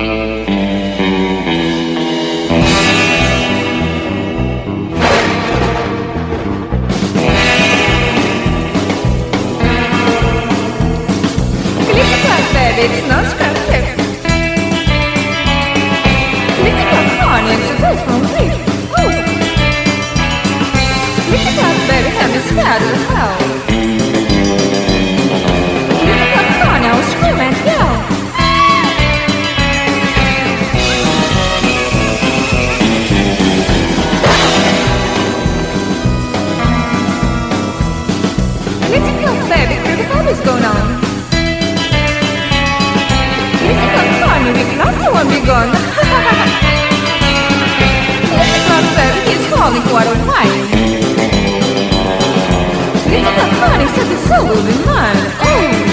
It's not scripted. Critical corner, so that's from me. Oh! Critical baby, have me scared as hell. Critical corner, I'll scream and yell. Critical baby, critical is going on. We lost the one be gone. Little baby is calling quite a while. Little honey said the soul will be mine. Oh!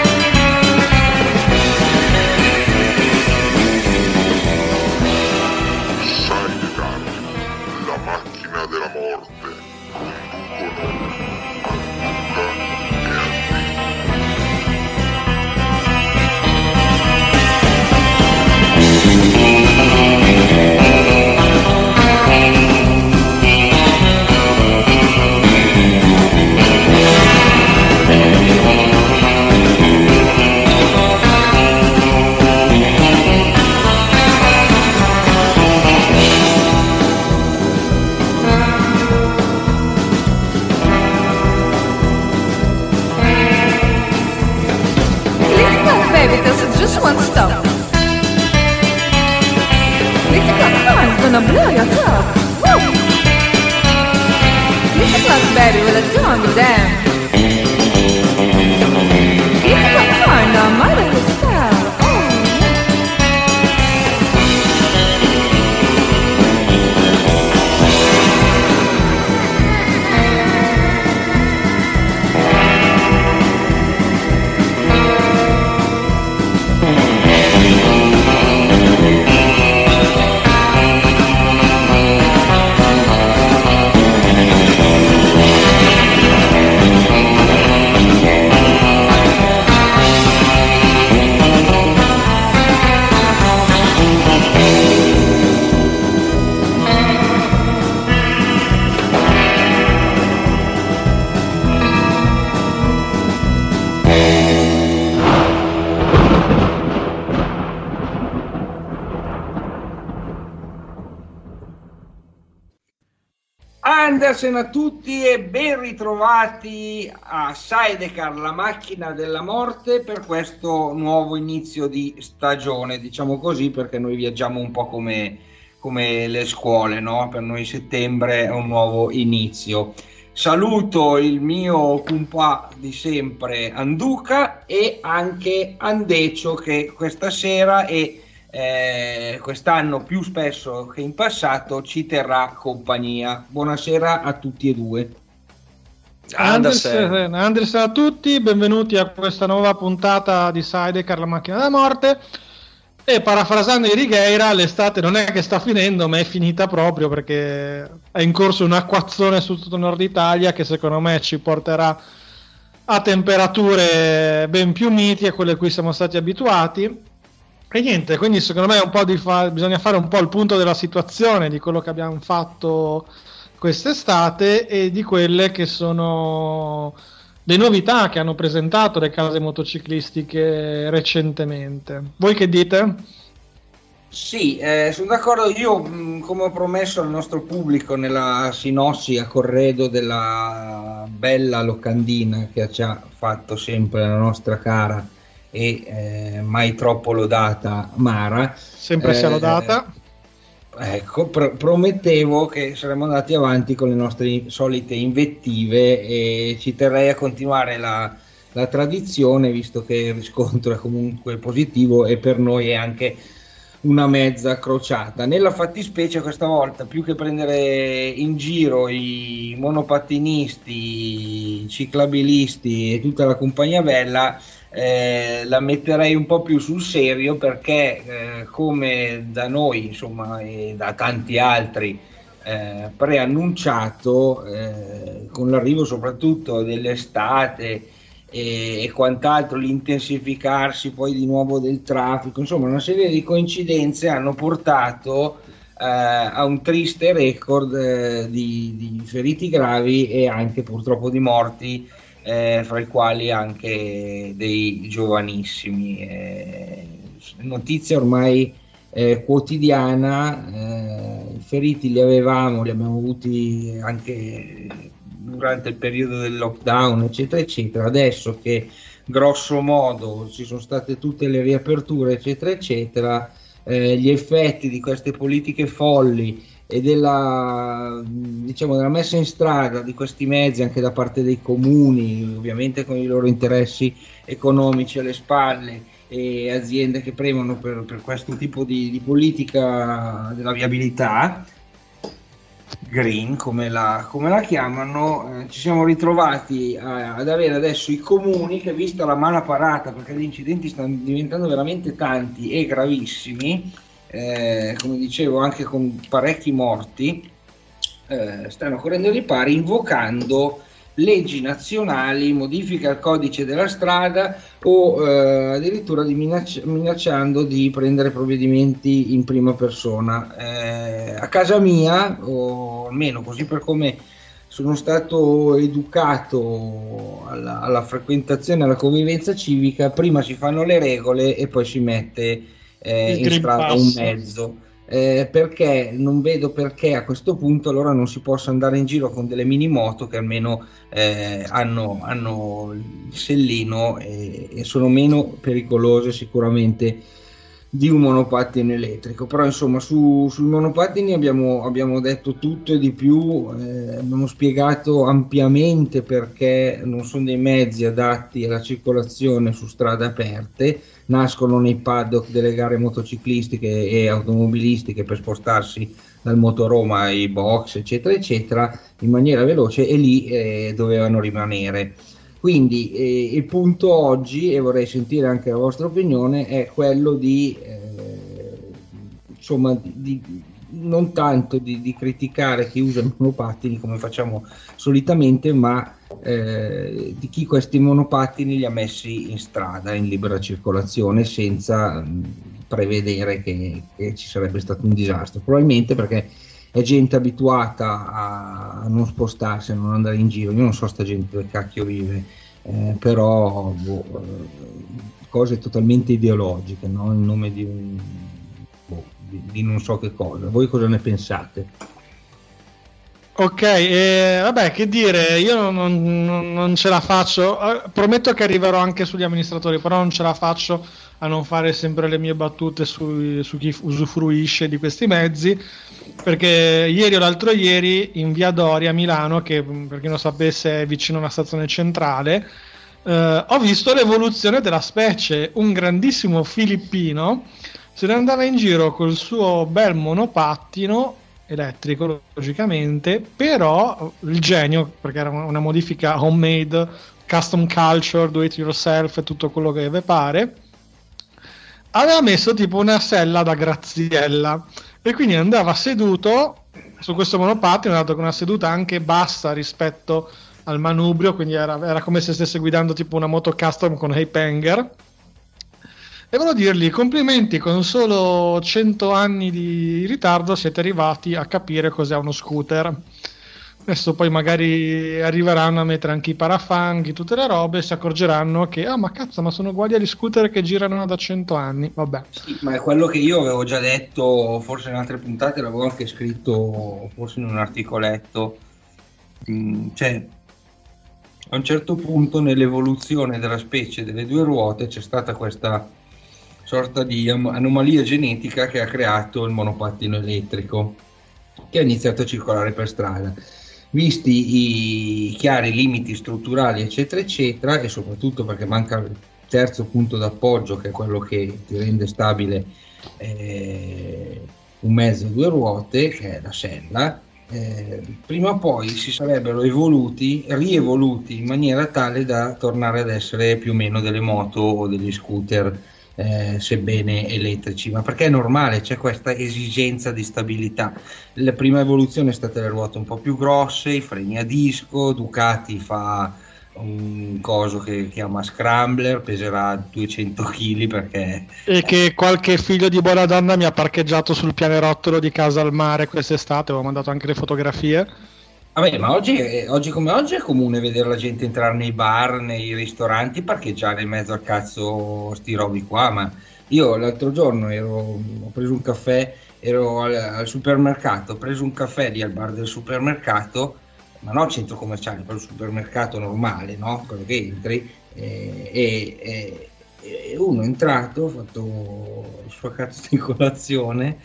Sidecar, la macchina della morte, conducono Anduca e Andy. Just one stop. Critical corn's gonna blow your top. Woo! Critical baby will adorn you then. Critical corn, no matter his style. Andersen a tutti e ben ritrovati a Sidecar, la macchina della morte, per questo nuovo inizio di stagione, diciamo così, perché noi viaggiamo un po' come le scuole, no? Per noi settembre è un nuovo inizio. Saluto il mio compà di sempre Anduca e anche Andecio, che questa sera e quest'anno più spesso che in passato ci terrà compagnia. Buonasera a tutti e due. Andersen a tutti, benvenuti a questa nuova puntata di Sidecar, la macchina della morte. E parafrasando i Righeira, l'estate non è che sta finendo, ma è finita proprio, perché è in corso un acquazzone su tutto il nord Italia che secondo me ci porterà a temperature ben più miti a quelle a cui siamo stati abituati. E niente, quindi secondo me è un po' bisogna fare un po' il punto della situazione, di quello che abbiamo fatto quest'estate e di quelle che sono le novità che hanno presentato le case motociclistiche recentemente. Voi che dite? Sì, sono d'accordo. Io, come ho promesso al nostro pubblico nella sinossi a corredo della bella locandina che ci ha fatto sempre la nostra cara e mai troppo lodata Mara, sempre sia lodata, ecco, promettevo che saremmo andati avanti con le nostre solite invettive e ci terrei a continuare la tradizione, visto che il riscontro è comunque positivo e per noi è anche una mezza crociata. Nella fattispecie questa volta, più che prendere in giro i monopattinisti, i ciclabilisti e tutta la compagnia bella, la metterei un po' più sul serio, perché come da noi, insomma, e da tanti altri preannunciato, con l'arrivo soprattutto dell'estate e quant'altro, l'intensificarsi poi di nuovo del traffico, insomma una serie di coincidenze hanno portato a un triste record di feriti gravi e anche purtroppo di morti, fra i quali anche dei giovanissimi. Notizia ormai quotidiana, i feriti li abbiamo avuti anche durante il periodo del lockdown, eccetera eccetera. Adesso che grosso modo ci sono state tutte le riaperture, eccetera eccetera, gli effetti di queste politiche folli e della messa in strada di questi mezzi anche da parte dei comuni, ovviamente con i loro interessi economici alle spalle, e aziende che premono per questo tipo di politica della viabilità green, come la chiamano, ci siamo ritrovati ad avere adesso i comuni che, vista la mala parata, perché gli incidenti stanno diventando veramente tanti e gravissimi, come dicevo anche con parecchi morti, stanno correndo ai ripari invocando leggi nazionali, modifiche al codice della strada o addirittura minacciando di prendere provvedimenti in prima persona. A casa mia, o almeno così per come sono stato educato alla frequentazione, alla convivenza civica, prima si fanno le regole e poi si mette in strada un mezzo. Perché non vedo perché a questo punto allora non si possa andare in giro con delle mini moto che almeno hanno il sellino e sono meno pericolose sicuramente di un monopattino elettrico. Però insomma sui monopattini abbiamo detto tutto e di più, abbiamo spiegato ampiamente perché non sono dei mezzi adatti alla circolazione su strade aperte, nascono nei paddock delle gare motociclistiche e automobilistiche per spostarsi dal motorhome ai box eccetera eccetera in maniera veloce, e lì dovevano rimanere. Quindi il punto oggi, e vorrei sentire anche la vostra opinione, è quello di non tanto di criticare chi usa i monopattini come facciamo solitamente, ma di chi questi monopattini li ha messi in strada in libera circolazione senza prevedere che ci sarebbe stato un disastro, probabilmente perché è gente abituata a non spostarsi, a non andare in giro. Io non so sta gente dove cacchio vive, però cose totalmente ideologiche, no? In nome di di non so che cosa. Voi cosa ne pensate? Ok, vabbè, che dire, io non ce la faccio, prometto che arriverò anche sugli amministratori, però non ce la faccio a non fare sempre le mie battute su chi usufruisce di questi mezzi, perché ieri o l'altro ieri in via Doria a Milano, che per chi non sapesse è vicino a una stazione centrale, ho visto l'evoluzione della specie. Un grandissimo filippino se ne andava in giro col suo bel monopattino elettrico, logicamente, però il genio, perché era una modifica homemade, custom culture, do it yourself e tutto quello che deve pare, aveva messo tipo una sella da graziella e quindi andava seduto su questo monopattino, dato con una seduta anche bassa rispetto al manubrio, quindi era come se stesse guidando tipo una moto custom con Ape Hanger. E volevo dirgli complimenti, con solo 100 anni di ritardo siete arrivati a capire cos'è uno scooter. Adesso poi magari arriveranno a mettere anche i parafanghi, tutte le robe, e si accorgeranno che ma cazzo, ma sono uguali agli scooter che girano da 100 anni. Vabbè. Sì, ma è quello che io avevo già detto, forse in altre puntate, l'avevo anche scritto forse in un articoletto. Cioè, a un certo punto nell'evoluzione della specie delle due ruote c'è stata questa sorta di anomalia genetica che ha creato il monopattino elettrico, che ha iniziato a circolare per strada. Visti i chiari limiti strutturali eccetera eccetera, e soprattutto perché manca il terzo punto d'appoggio, che è quello che ti rende stabile un mezzo a due ruote, che è la sella, prima o poi si sarebbero rievoluti in maniera tale da tornare ad essere più o meno delle moto o degli scooter, sebbene elettrici. Ma perché è normale, c'è questa esigenza di stabilità. La prima evoluzione è stata le ruote un po' più grosse, i freni a disco, Ducati fa un coso che chiama Scrambler, peserà 200 kg perché... E che qualche figlio di buona donna mi ha parcheggiato sul pianerottolo di casa al mare quest'estate, avevo mandato anche le fotografie. Vabbè, ma oggi come oggi è comune vedere la gente entrare nei bar, nei ristoranti, parcheggiare in mezzo al cazzo sti robi qua, ma io l'altro giorno ho preso un caffè, ero al supermercato, ho preso un caffè lì al bar del supermercato, ma non centro commerciale, proprio supermercato normale, no? Quello che entri, e uno è entrato, ha fatto il suo cazzo di colazione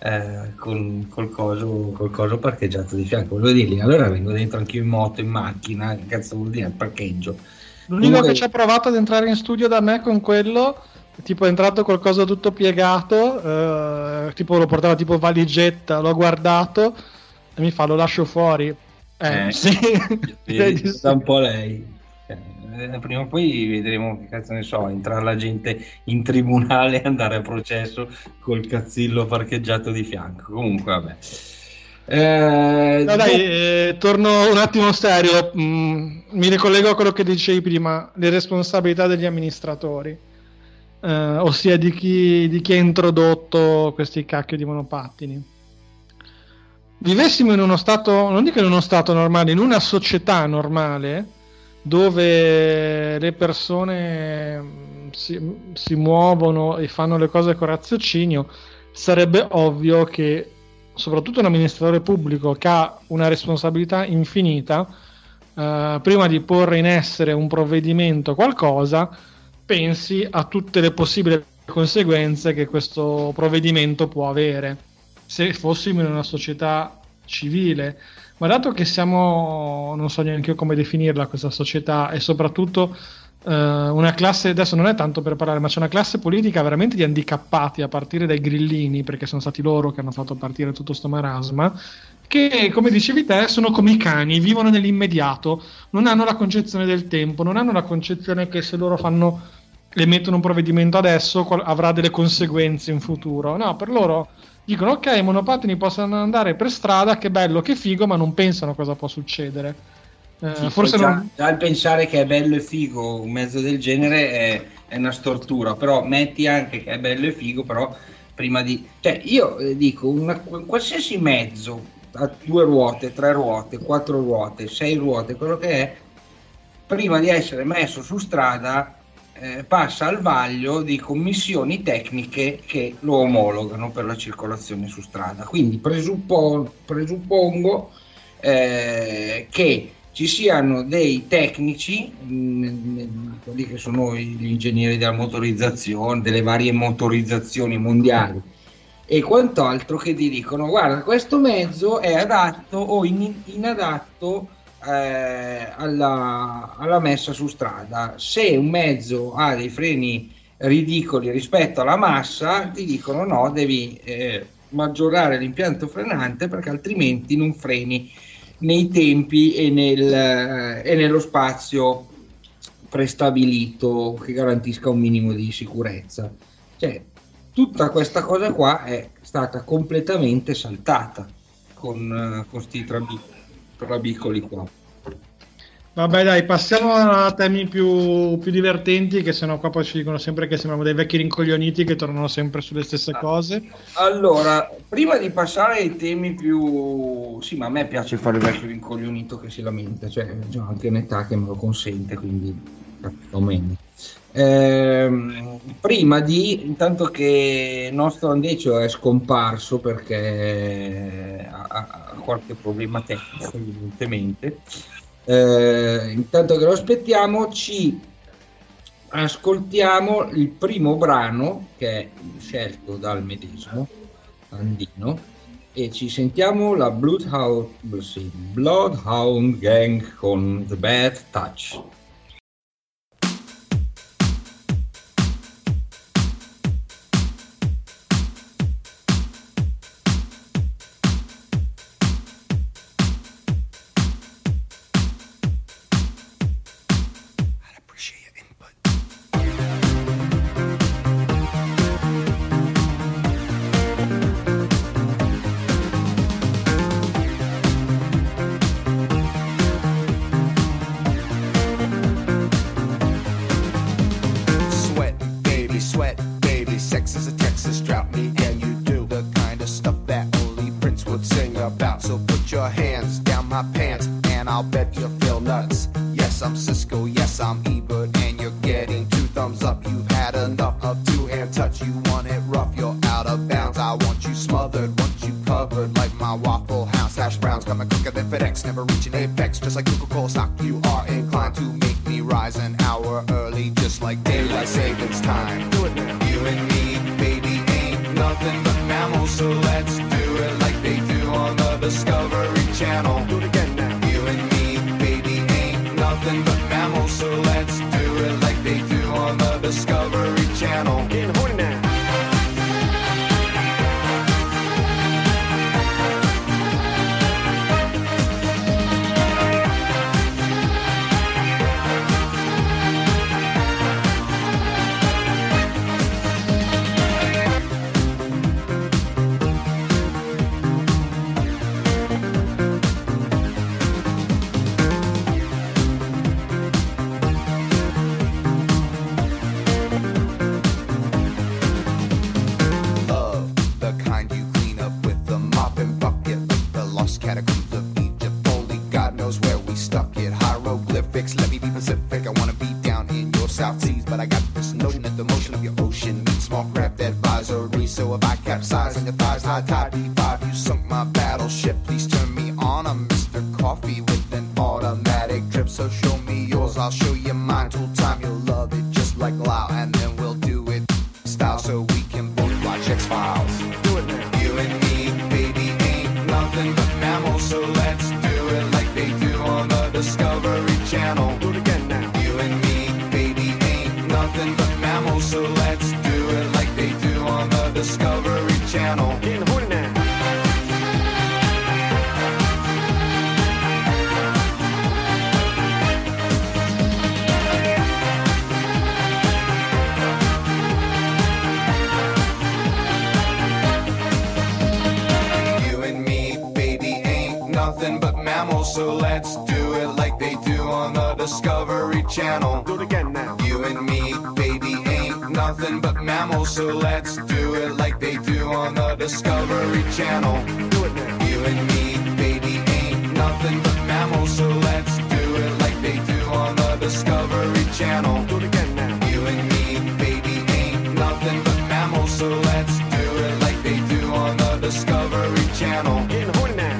col coso parcheggiato di fianco. Volevo dirgli, allora vengo dentro anche in moto, in macchina, che cazzo vuol dire il parcheggio? L'unico Comunque... che ci ha provato ad entrare in studio da me con quello, tipo è entrato col coso tutto piegato, tipo lo portava tipo valigetta, l'ho guardato e mi fa: lo lascio fuori. Sì. Vedi, sta un po' lei. Prima o poi vedremo, che cazzo ne so, entrare la gente in tribunale e andare a processo col cazzillo parcheggiato di fianco. Comunque vabbè. No, dai, torno un attimo serio. Mi ricollego a quello che dicevi prima, le responsabilità degli amministratori, ossia di chi ha introdotto questi cacchio di monopattini. Vivessimo in uno stato, non dico in uno stato normale, in una società normale dove le persone si muovono e fanno le cose con raziocinio, sarebbe ovvio che soprattutto un amministratore pubblico che ha una responsabilità infinita, prima di porre in essere un provvedimento, qualcosa, pensi a tutte le possibili conseguenze che questo provvedimento può avere se fossimo in una società civile. Ma dato che siamo, non so neanche io come definirla questa società, e soprattutto una classe, adesso non è tanto per parlare, ma c'è una classe politica veramente di handicappati, a partire dai grillini, perché sono stati loro che hanno fatto partire tutto sto marasma, che, come dicevi te, sono come i cani, vivono nell'immediato, non hanno la concezione del tempo, non hanno la concezione che se loro emettono un provvedimento adesso avrà delle conseguenze in futuro. No, per loro dicono: ok, i monopattini possono andare per strada, che bello, che figo, ma non pensano cosa può succedere. Sì, Forse già il pensare che è bello e figo un mezzo del genere è una stortura, però metti anche che è bello e figo, però prima di... Cioè io dico, qualsiasi mezzo a 2 ruote, 3 ruote, 4 ruote, 6 ruote, quello che è, prima di essere messo su strada passa al vaglio di commissioni tecniche che lo omologano per la circolazione su strada. Quindi presuppongo che ci siano dei tecnici, quelli che sono gli ingegneri della motorizzazione, delle varie motorizzazioni mondiali e quant'altro, che ti dicono: guarda, questo mezzo è adatto o inadatto alla messa su strada. Se un mezzo ha dei freni ridicoli rispetto alla massa, ti dicono: no, devi maggiorare l'impianto frenante perché altrimenti non freni nei tempi e nello spazio prestabilito che garantisca un minimo di sicurezza. Cioè, tutta questa cosa qua è stata completamente saltata con sti trabicoli qua. Vabbè, dai, passiamo a temi più divertenti, che sennò qua poi ci dicono sempre che sembriamo dei vecchi rincoglioniti che tornano sempre sulle stesse cose. Allora, prima di passare ai temi più... Sì, ma a me piace fare il vecchio rincoglionito che si lamenta, cioè ho anche un'età che me lo consente, quindi o meno. Prima di... Intanto che il nostro Andecio è scomparso perché ha qualche problema tecnico, evidentemente. Intanto che lo aspettiamo, ci ascoltiamo il primo brano che è scelto dal medesimo Andino e ci sentiamo la Bloodhound Gang con The Bad Touch. Lexus drought me and you do the kind of stuff that only Prince would sing about. So put your hands down my pants and I'll bet you feel nuts. Yes, I'm Cisco, yes, I'm Ebert, and you're getting 2 thumbs up. You've had enough of 2-hand touch. You want it rough, you're out of bounds. I want you smothered, want you covered like my Waffle House hash browns. Coming quicker than FedEx, never reaching apex. Just like Coca-Cola stock, you are inclined to make me rise an hour early, just like daylight savings time. Do it now. You and me, baby, ain't nothing but mammals, so let's do it like they do on the Discovery Channel. Do it again now. You and me, baby, ain't nothing but mammals, so let's do it like they do on the Discovery Channel. Getting horny now. Catacombs of Egypt, only God knows where we stuck it. Hieroglyphics, let me be Pacific. I wanna be down in your South Seas, but I got this notion that the motion of your ocean means small craft advisory. So if I capsize on your thighs, high tide D5, you sunk my battleship. Please turn me on, I'm Mr. Coffee with an automatic drip. So show me yours, I'll show you mine. Tool time, you'll love it just like Lau, and then we'll do it style so we can both watch X-Files. Do it now. You and me, baby, ain't nothing but mammals, so let's do it like they do on the Discovery Channel. Do it again now. You and me, baby, ain't nothing but mammals, so let's do it like they do on the Discovery Channel. Getting horny now. Nothing but mammals, so let's do it like they do on the Discovery Channel. Do it again now. You and me, baby, ain't nothing but mammals, so let's do it like they do on the Discovery Channel. Do it now. You and me, baby, ain't nothing but mammals, so let's do it like they do on the Discovery Channel. Do it again now. You and me, baby, ain't nothing but mammals, so let's do it like they do on the Discovery Channel. Getting horny now.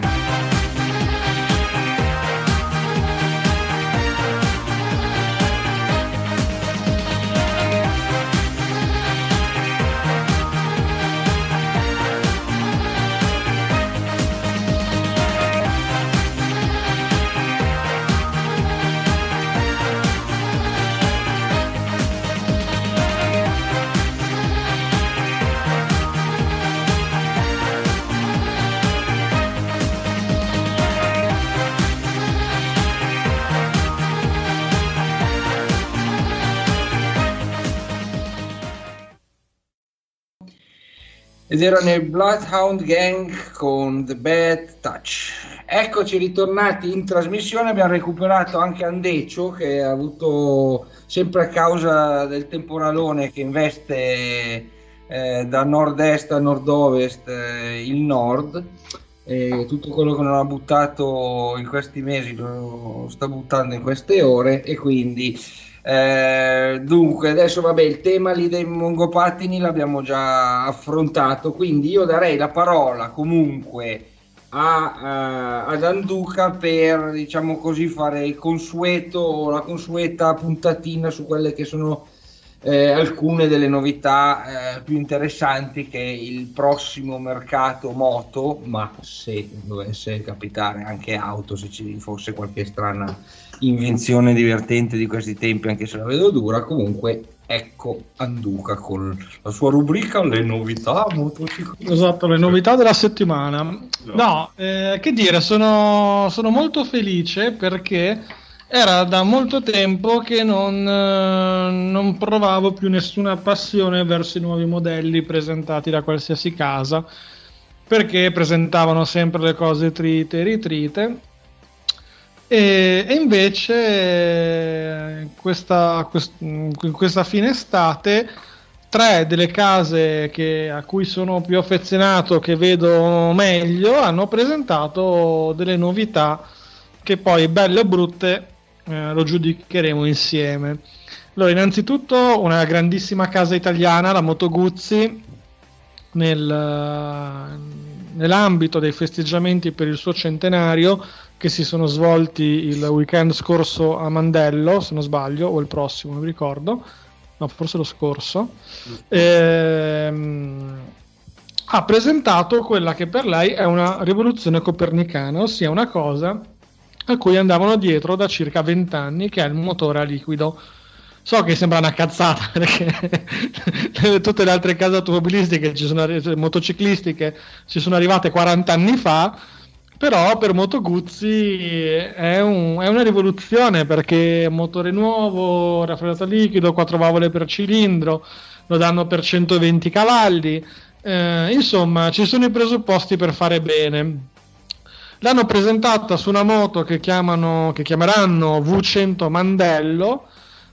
Ed erano i Bloodhound Gang con The Bad Touch. Eccoci ritornati in trasmissione, abbiamo recuperato anche Andecio che ha avuto, sempre a causa del temporalone che investe da nord-est a nord-ovest il nord, tutto quello che non ha buttato in questi mesi lo sta buttando in queste ore, e quindi dunque adesso vabbè, il tema lì dei mongopattini l'abbiamo già affrontato, quindi io darei la parola comunque ad Anduca per, diciamo così, fare il consueto, la consueta puntatina su quelle che sono alcune delle novità più interessanti che il prossimo mercato moto, ma se dovesse capitare anche auto, se ci fosse qualche strana invenzione divertente di questi tempi, anche se la vedo dura, comunque ecco Anduca con la sua rubrica le novità motociclistiche. Esatto, le novità della settimana. No, che dire, sono molto felice perché era da molto tempo che non provavo più nessuna passione verso i nuovi modelli presentati da qualsiasi casa, perché presentavano sempre le cose trite e ritrite, e invece questa fine estate tre delle case a cui sono più affezionato, che vedo meglio, hanno presentato delle novità che poi, belle o brutte, lo giudicheremo insieme. Allora, innanzitutto una grandissima casa italiana, la Moto Guzzi, nell'ambito dei festeggiamenti per il suo centenario, che si sono svolti il weekend scorso a Mandello, se non sbaglio, o il prossimo, non mi ricordo, no, forse lo scorso, ha presentato quella che per lei è una rivoluzione copernicana, ossia una cosa a cui andavano dietro da circa 20 anni, che è il motore a liquido. So che sembra una cazzata, perché tutte le altre case automobilistiche, motociclistiche, ci sono arrivate 40 anni fa, però per Moto Guzzi è una rivoluzione, perché motore nuovo, raffreddato a liquido, 4 valvole per cilindro, lo danno per 120 cavalli, insomma ci sono i presupposti per fare bene. L'hanno presentata su una moto che chiameranno V100 Mandello,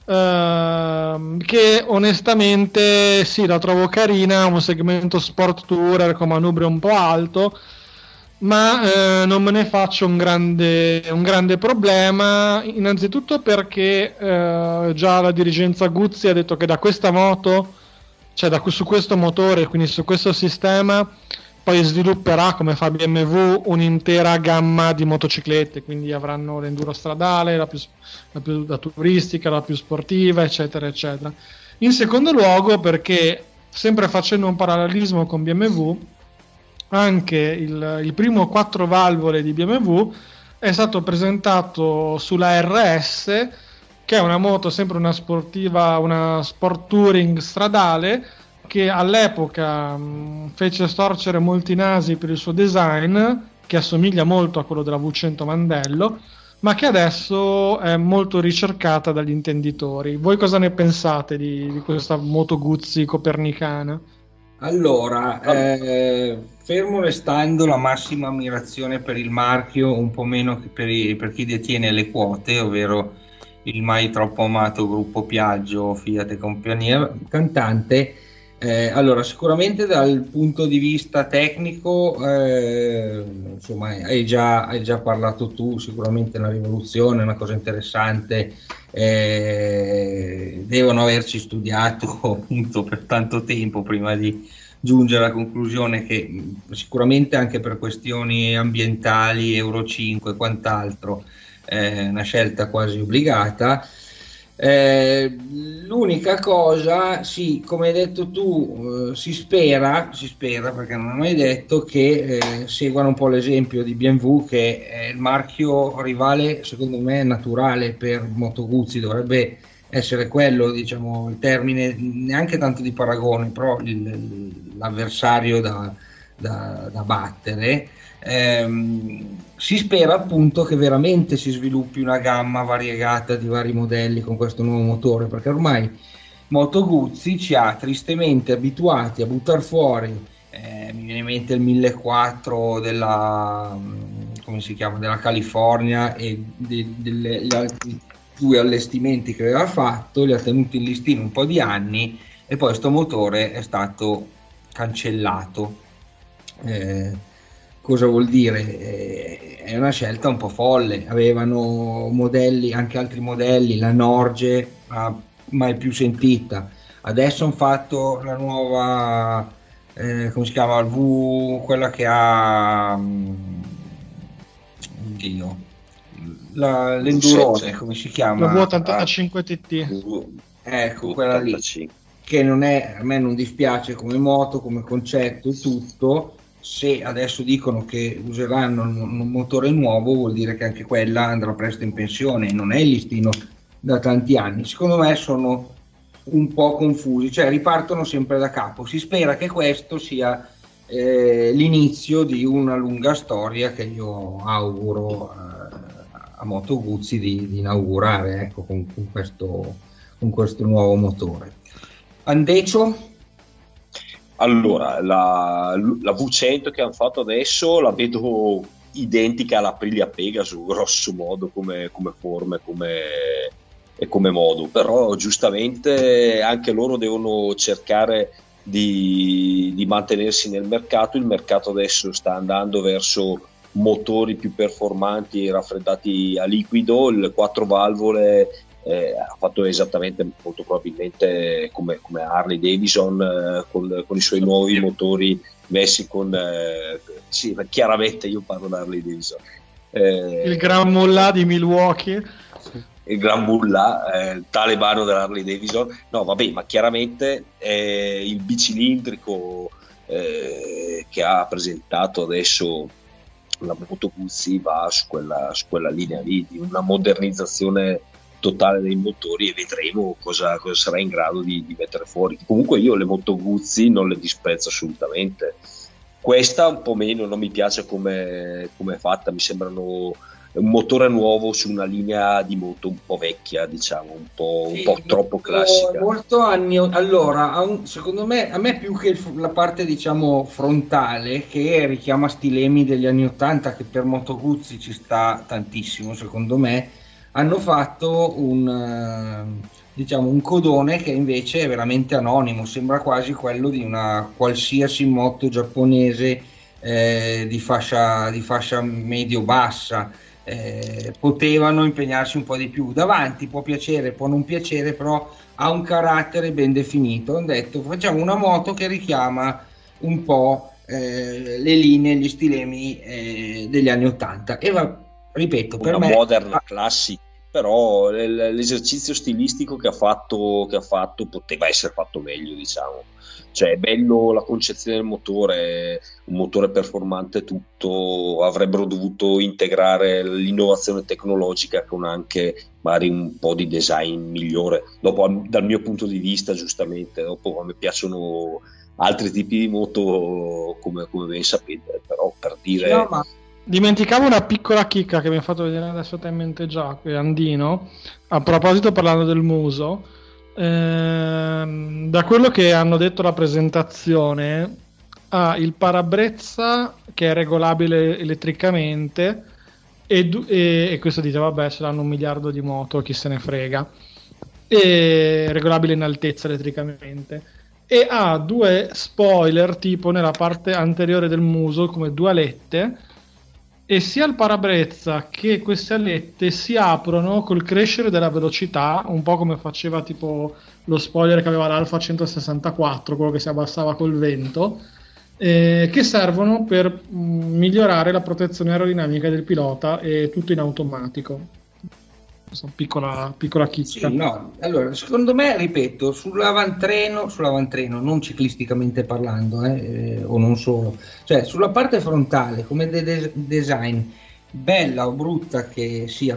che onestamente sì, la trovo carina, un segmento sport tourer con manubrio un po' alto, ma non me ne faccio un grande problema, innanzitutto perché già la dirigenza Guzzi ha detto che da questa moto, cioè su questo motore, quindi su questo sistema, poi svilupperà, come fa BMW, un'intera gamma di motociclette, quindi avranno l'enduro stradale, la turistica, la più sportiva, eccetera eccetera. In secondo luogo, perché sempre facendo un parallelismo con BMW, anche il primo 4 valvole di BMW è stato presentato sulla RS, che è una moto sempre una sportiva, una sport touring stradale, che all'epoca fece storcere molti nasi per il suo design, che assomiglia molto a quello della V100 Mandello, ma che adesso è molto ricercata dagli intenditori. Voi cosa ne pensate di questa Moto Guzzi copernicana? Allora, fermo restando la massima ammirazione per il marchio, un po' meno che per chi detiene le quote, ovvero il mai troppo amato gruppo Piaggio, Fiat e compagnia cantante. Allora, sicuramente dal punto di vista tecnico, insomma, hai già parlato tu, sicuramente è una rivoluzione, una cosa interessante, devono averci studiato appunto per tanto tempo prima di giungere alla conclusione che sicuramente anche per questioni ambientali, Euro 5 e quant'altro, è una scelta quasi obbligata. L'unica cosa, sì, come hai detto tu, si spera perché non è mai detto che seguano un po' l'esempio di BMW, che è il marchio rivale, secondo me, naturale per Moto Guzzi, dovrebbe essere quello, diciamo, il termine neanche tanto di paragone, però l'avversario da battere. Si spera appunto che veramente si sviluppi una gamma variegata di vari modelli con questo nuovo motore, perché ormai Moto Guzzi ci ha tristemente abituati a buttare fuori, mi viene in mente il 1400 della California e gli altri 2 allestimenti che aveva fatto, li ha tenuti in listino un po' di anni e poi sto motore è stato cancellato. Cosa vuol dire? È una scelta un po' folle. Avevano modelli, anche altri modelli, la Norge mai più sentita, adesso hanno fatto la nuova come si chiama, il quella che ha l'endurone, come si chiama? La V85 TT. Ecco, quella lì, che non è, a me non dispiace come moto, come concetto e tutto. Se adesso dicono che useranno un motore nuovo, vuol dire che anche quella andrà presto in pensione, non è il listino da tanti anni. Secondo me sono un po' confusi, cioè ripartono sempre da capo. Si spera che questo sia l'inizio di una lunga storia che io auguro a Moto Guzzi di inaugurare, ecco, con questo nuovo motore. Andecio? Allora, la V100 che hanno fatto adesso la vedo identica alla Aprilia Pegasus, grosso modo, come forme, come come modo, però giustamente anche loro devono cercare di mantenersi nel mercato. Il mercato adesso sta andando verso motori più performanti e raffreddati a liquido. Il 4 valvole ha fatto esattamente, molto probabilmente, come Harley Davidson, con i suoi nuovi motori messi con sì, chiaramente io parlo di Harley Davidson, il Gran Mullah di Milwaukee, il Gran Mullah, il talebano dell'Harley Davidson. No vabbè, ma chiaramente il bicilindrico che ha presentato adesso la Moto Guzzi va su quella linea lì, di una modernizzazione totale dei motori, e vedremo cosa sarà in grado di mettere fuori. Comunque io le Moto Guzzi non le disprezzo assolutamente. Questa un po' meno, non mi piace come è fatta, mi sembrano un motore nuovo su una linea di moto un po' vecchia, diciamo, un po' troppo classica. Molto anni. Allora, secondo me, a me più che la parte, diciamo, frontale, che richiama stilemi degli anni 80, che per Moto Guzzi ci sta tantissimo, secondo me, hanno fatto un codone che invece è veramente anonimo, sembra quasi quello di una qualsiasi moto giapponese di fascia medio-bassa. Potevano impegnarsi un po' di più. Davanti può piacere, può non piacere, però ha un carattere ben definito. Hanno detto: facciamo una moto che richiama un po' le linee, gli stilemi degli anni 80, e ripeto, per me modern classic, però l'esercizio stilistico che ha fatto poteva essere fatto meglio, diciamo. Cioè, è bello la concezione del motore, un motore performante tutto, avrebbero dovuto integrare l'innovazione tecnologica con anche magari un po' di design migliore. Dopo, dal mio punto di vista, giustamente, dopo a me piacciono altri tipi di moto, come ben sapete, però per dire... No, ma dimenticavo una piccola chicca che mi ha fatto vedere adesso te in mente già, Andino, a proposito, parlando del muso. Da quello che hanno detto alla presentazione, ha il parabrezza che è regolabile elettricamente e questo dite vabbè, ce l'hanno 1 miliardo di moto, chi se ne frega, e regolabile in altezza elettricamente, e ha 2 spoiler tipo nella parte anteriore del muso come 2 alette, e sia il parabrezza che queste alette si aprono col crescere della velocità, un po' come faceva tipo lo spoiler che aveva l'Alfa 164, quello che si abbassava col vento, che servono per migliorare la protezione aerodinamica del pilota, e tutto in automatico. Piccola chicca. Sì, no. Allora, secondo me, ripeto, sull'avantreno, non ciclisticamente parlando, o non solo, cioè sulla parte frontale, come design, bella o brutta che sia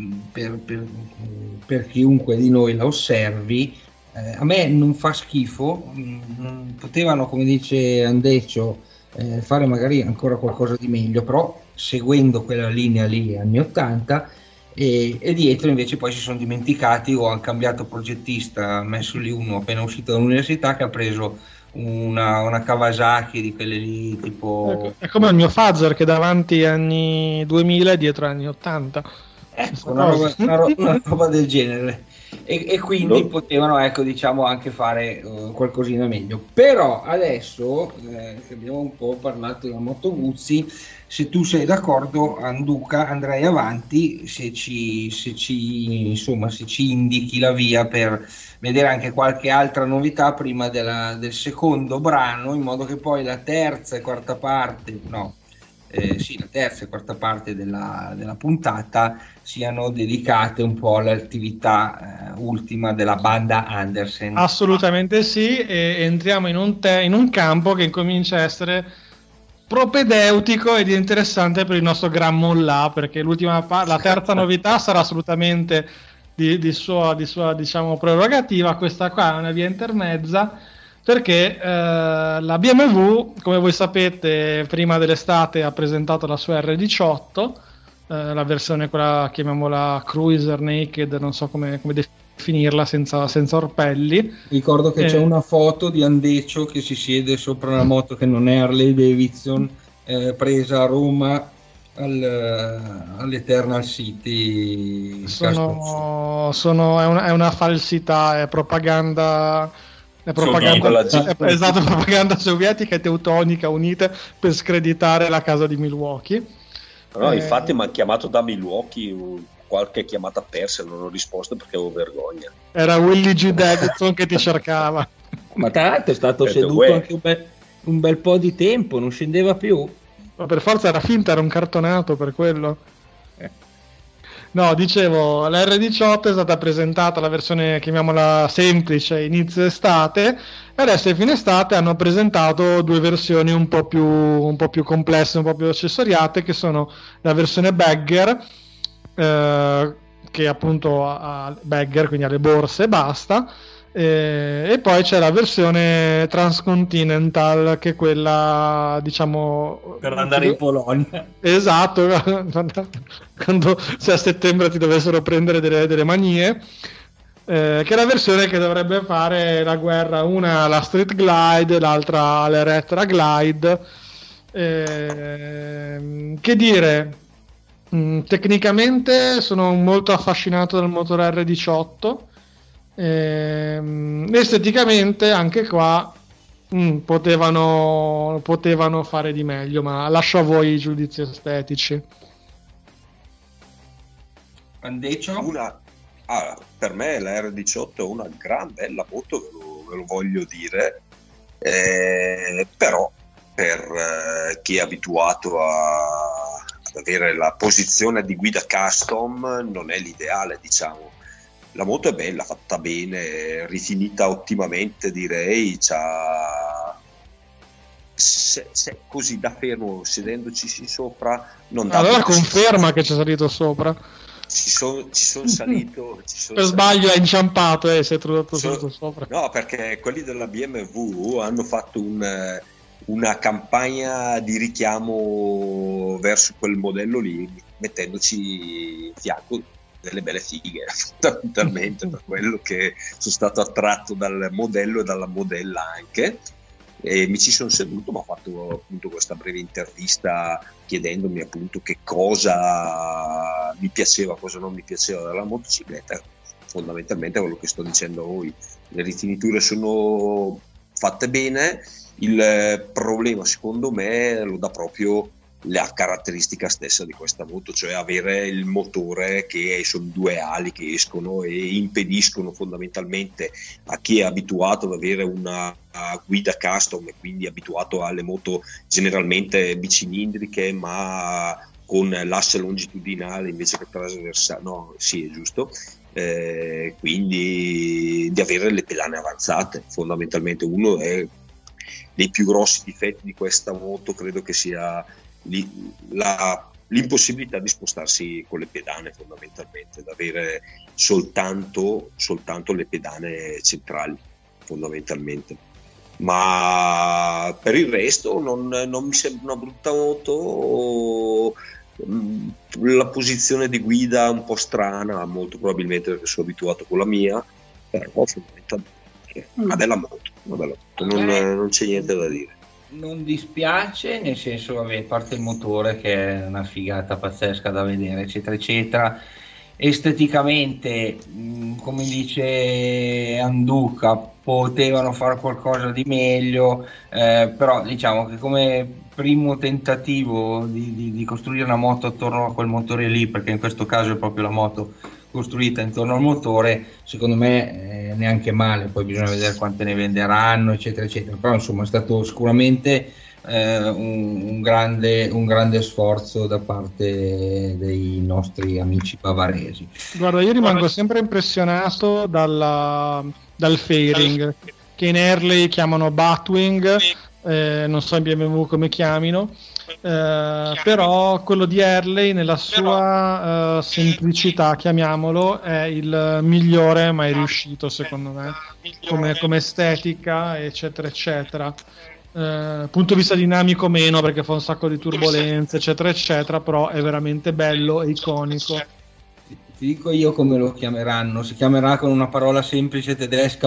per chiunque di noi la osservi, a me non fa schifo. Potevano, come dice Andecio, fare magari ancora qualcosa di meglio, però seguendo quella linea lì anni 80. E dietro invece poi si sono dimenticati, o hanno cambiato progettista, ha messo lì uno appena uscito dall'università che ha preso una Kawasaki di quelle lì tipo... Ecco, è come il mio Fazer che davanti anni 2000 e dietro anni 80. Ecco, una roba del genere, e quindi potevano, ecco, diciamo, anche fare qualcosina meglio. Però adesso che abbiamo un po' parlato della Moto Guzzi, se tu sei d'accordo, Anduca, andrei avanti, se ci indichi la via per vedere anche qualche altra novità prima del secondo brano, in modo che poi la terza e quarta parte della puntata siano dedicate un po' all'attività ultima della banda Andersen. Assolutamente sì, e entriamo in un campo che comincia a essere propedeutico ed interessante per il nostro Gran Mullah, perché la terza novità sarà assolutamente di sua diciamo prerogativa. Questa qua è una via intermezza, perché la BMW, come voi sapete, prima dell'estate ha presentato la sua R18, la versione, quella, chiamiamola Cruiser Naked, non so come definirla, senza orpelli. Ricordo che c'è una foto di Andecio che si siede sopra una moto che non è Harley Davidson, presa a Roma all'Eternal City. È una falsità, è propaganda. È propaganda, esatto, propaganda sovietica e teutonica unite per screditare la casa di Milwaukee. No, infatti mi ha chiamato da Milwaukee, qualche chiamata persa, non ho risposto perché avevo vergogna. Era Willie G. Davidson che ti cercava. Ma tra l'altro è stato seduto anche un bel po' di tempo, non scendeva più. Ma per forza era finta, era un cartonato per quello. No, dicevo, la R18 è stata presentata la versione, chiamiamola semplice, inizio estate, e adesso a fine estate hanno presentato due versioni un po' più complesse, un po' più accessoriate, che sono la versione Bagger, che appunto ha Bagger, quindi ha le borse e basta, e poi c'è la versione Transcontinental, che è quella, diciamo, per andare in Polonia. Esatto, quando se a settembre ti dovessero prendere delle manie, che è la versione che dovrebbe fare la guerra, una la Street Glide, l'altra la Retro Glide. Che dire, tecnicamente sono molto affascinato dal motore R18. Esteticamente anche qua potevano fare di meglio, ma lascio a voi i giudizi estetici. Per me la R18 è una gran bella moto, ve lo voglio dire, però per chi è abituato ad avere la posizione di guida custom non è l'ideale, diciamo. La moto è bella, fatta bene, rifinita ottimamente, direi. Se così da fermo, sedendoci sopra, non dà. Allora conferma che c'è salito sopra. Ci sono salito. Per sbaglio hai inciampato e sei trovato sopra. No, perché quelli della BMW hanno fatto una campagna di richiamo verso quel modello lì, mettendoci in fianco delle belle fighe, fondamentalmente, per quello che sono stato attratto dal modello e dalla modella anche, e mi ci sono seduto, ma ho fatto appunto questa breve intervista chiedendomi appunto che cosa mi piaceva, cosa non mi piaceva della motocicletta. Fondamentalmente quello che sto dicendo a voi, le rifiniture sono fatte bene, il problema secondo me lo dà proprio la caratteristica stessa di questa moto, cioè avere il motore che sono due ali che escono e impediscono fondamentalmente a chi è abituato ad avere una guida custom e quindi abituato alle moto generalmente bicilindriche ma con l'asse longitudinale invece che trasversale, no, sì, è giusto, quindi di avere le pedane avanzate. Fondamentalmente uno dei più grossi difetti di questa moto credo che sia l'impossibilità di spostarsi con le pedane, fondamentalmente, da avere soltanto le pedane centrali, fondamentalmente. Ma per il resto non mi sembra una brutta moto. La posizione di guida un po' strana, molto probabilmente perché sono abituato con la mia, però fondamentalmente una bella moto, non c'è niente da dire. Non dispiace, nel senso, vabbè, a parte il motore che è una figata pazzesca da vedere, eccetera eccetera. Esteticamente, come dice Anduca, potevano fare qualcosa di meglio, però diciamo che come primo tentativo di costruire una moto attorno a quel motore lì, perché in questo caso è proprio la moto costruita intorno al motore, secondo me neanche male. Poi bisogna vedere quante ne venderanno, eccetera eccetera, però insomma è stato sicuramente un grande sforzo da parte dei nostri amici bavaresi. Guarda, io rimango sempre impressionato dal fairing, che in Harley chiamano Batwing, non so in BMW come chiamino, però quello di Harley nella sua semplicità, chiamiamolo, è il migliore mai riuscito secondo me, come estetica eccetera eccetera. Punto di vista dinamico meno, perché fa un sacco di turbolenze eccetera eccetera, però è veramente bello e iconico. Ti dico io come lo chiameranno, si chiamerà con una parola semplice tedesca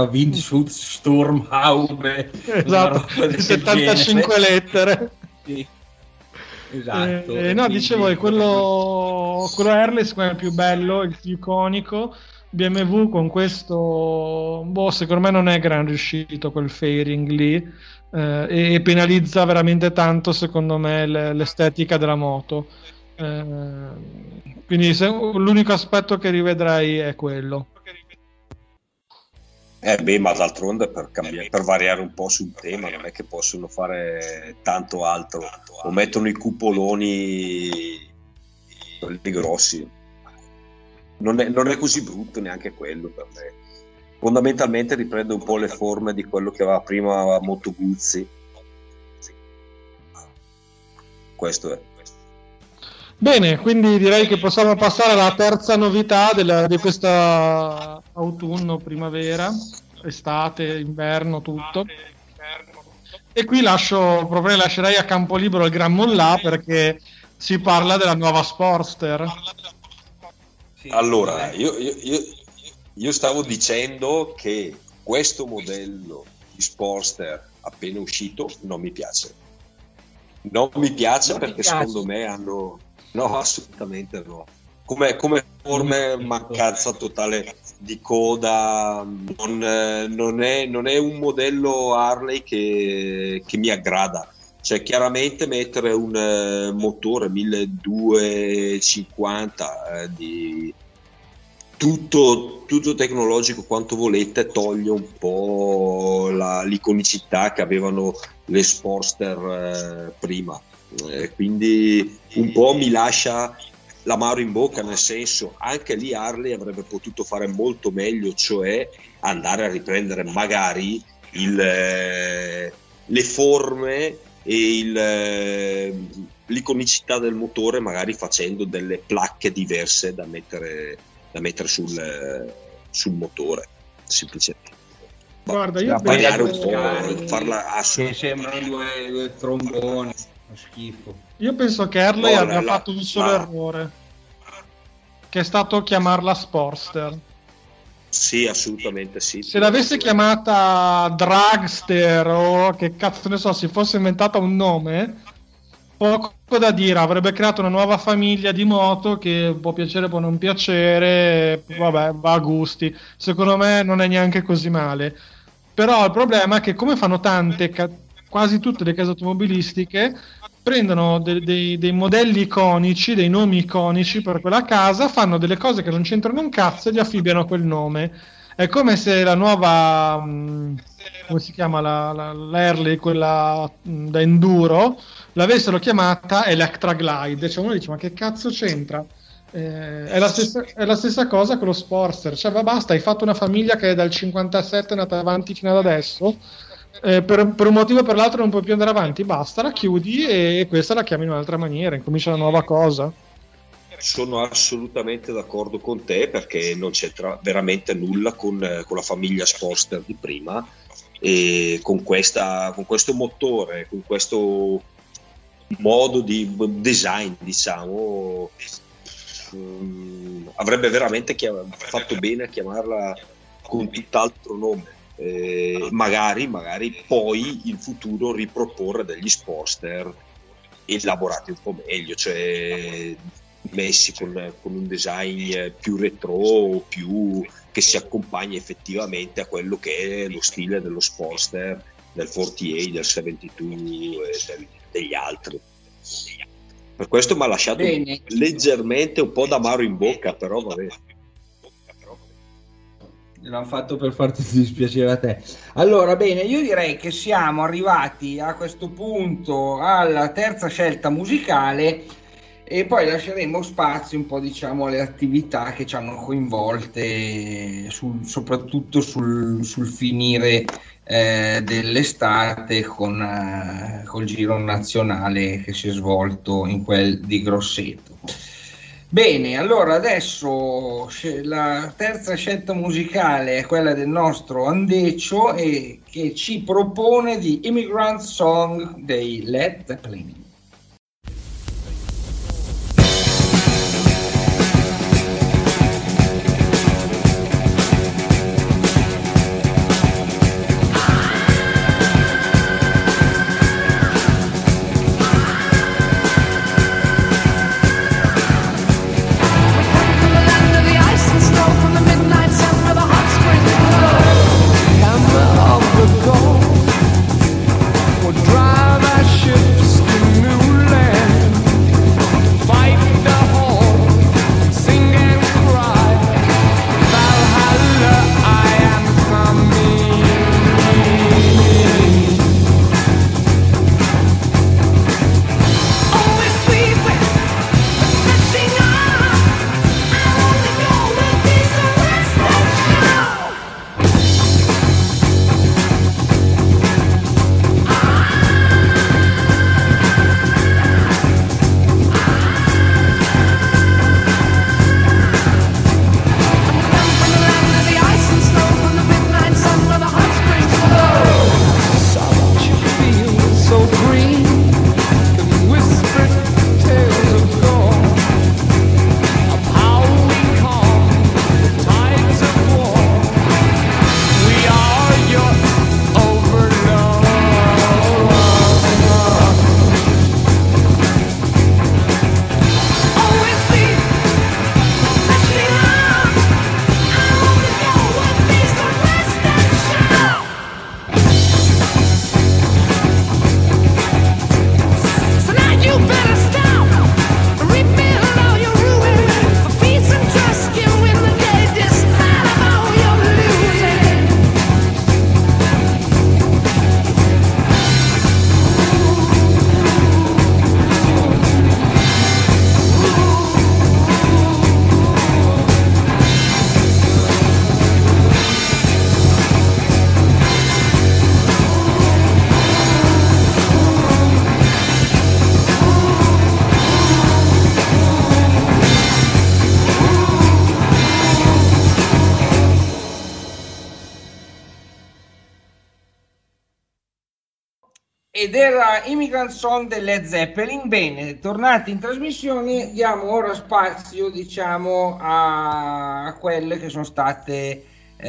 Windschutz-Sturmhaube, esatto, 75 lettere. Sì. Esatto. No, dicevo, è quello Harley secondo me è il più bello, il più iconico. BMW con questo, secondo me non è gran riuscito quel fairing lì, e penalizza veramente tanto, secondo me, l'estetica della moto. Quindi l'unico aspetto che rivedrai è quello. Ma d'altronde per variare un po' sul tema non è che possono fare tanto altro, o mettono i cupoloni quelli grossi, non è così brutto neanche quello per me. Fondamentalmente riprende un po' le forme di quello che aveva prima Moto Guzzi. Questo è. Bene, quindi direi che possiamo passare alla terza novità di questa autunno, primavera, estate, inverno, tutto. E qui lascerei a campo libero il Gran Mollà, perché si parla della nuova Sportster. Allora, io stavo dicendo che questo modello di Sportster appena uscito non mi piace. Non mi piace perché secondo me hanno... No, assolutamente no. Come forme, mancanza totale di coda, non è un modello Harley che mi aggrada. Cioè, chiaramente mettere un motore 1250 di tutto tecnologico quanto volete toglie un po' l'iconicità che avevano le Sportster prima. Quindi un po' mi lascia l'amaro in bocca, nel senso, anche lì Harley avrebbe potuto fare molto meglio, cioè andare a riprendere magari le forme e l'iconicità del motore, magari facendo delle placche diverse da mettere sul motore, semplicemente. Guarda, io farla che sembrano due tromboni. Schifo. Io penso che Harley abbia fatto un solo errore, che è stato chiamarla Sportster. Sì, assolutamente sì. Se l'avesse chiamata Dragster o che cazzo ne so, si fosse inventata un nome, poco da dire, avrebbe creato una nuova famiglia di moto che può piacere, può non piacere, vabbè, va a gusti. Secondo me non è neanche così male. Però il problema è che, come fanno quasi tutte le case automobilistiche, prendono dei modelli iconici, dei nomi iconici per quella casa, fanno delle cose che non c'entrano un cazzo e gli affibbiano quel nome. È come se la nuova, come si chiama, l'Harley, quella da enduro, l'avessero chiamata Electra Glide. Cioè uno dice, ma che cazzo c'entra? È la stessa cosa con lo Sportster. Cioè, basta, hai fatto una famiglia che è dal 57 è andata avanti fino ad adesso. Per un motivo o per l'altro non puoi più andare avanti, basta, la chiudi e questa la chiami in un'altra maniera, incomincia una nuova cosa. Sono assolutamente d'accordo con te, perché non c'entra veramente nulla con la famiglia Sportster di prima, e con questo motore, con questo modo di design, diciamo, avrebbe veramente fatto bene a chiamarla con tutt'altro nome. Magari poi in futuro riproporre degli Sportster elaborati un po' meglio, cioè messi con un design più retro, più che si accompagna effettivamente a quello che è lo stile dello Sportster, del 48, del 72 e degli altri. Per questo mi ha lasciato leggermente un po' d'amaro in bocca, però vabbè. L'hanno fatto per farti dispiacere a te. Allora, bene, io direi che siamo arrivati a questo punto alla terza scelta musicale e poi lasceremo spazio un po', diciamo, alle attività che ci hanno coinvolte, soprattutto sul finire dell'estate col giro nazionale che si è svolto in quel di Grosseto. Bene, allora adesso la terza scelta musicale è quella del nostro Andecio, e che ci propone The Immigrant Song dei Led Zeppelin. ed era Immigrant Song delle Led Zeppelin. Bene, tornati in trasmissione, diamo ora spazio, diciamo, a quelle che sono state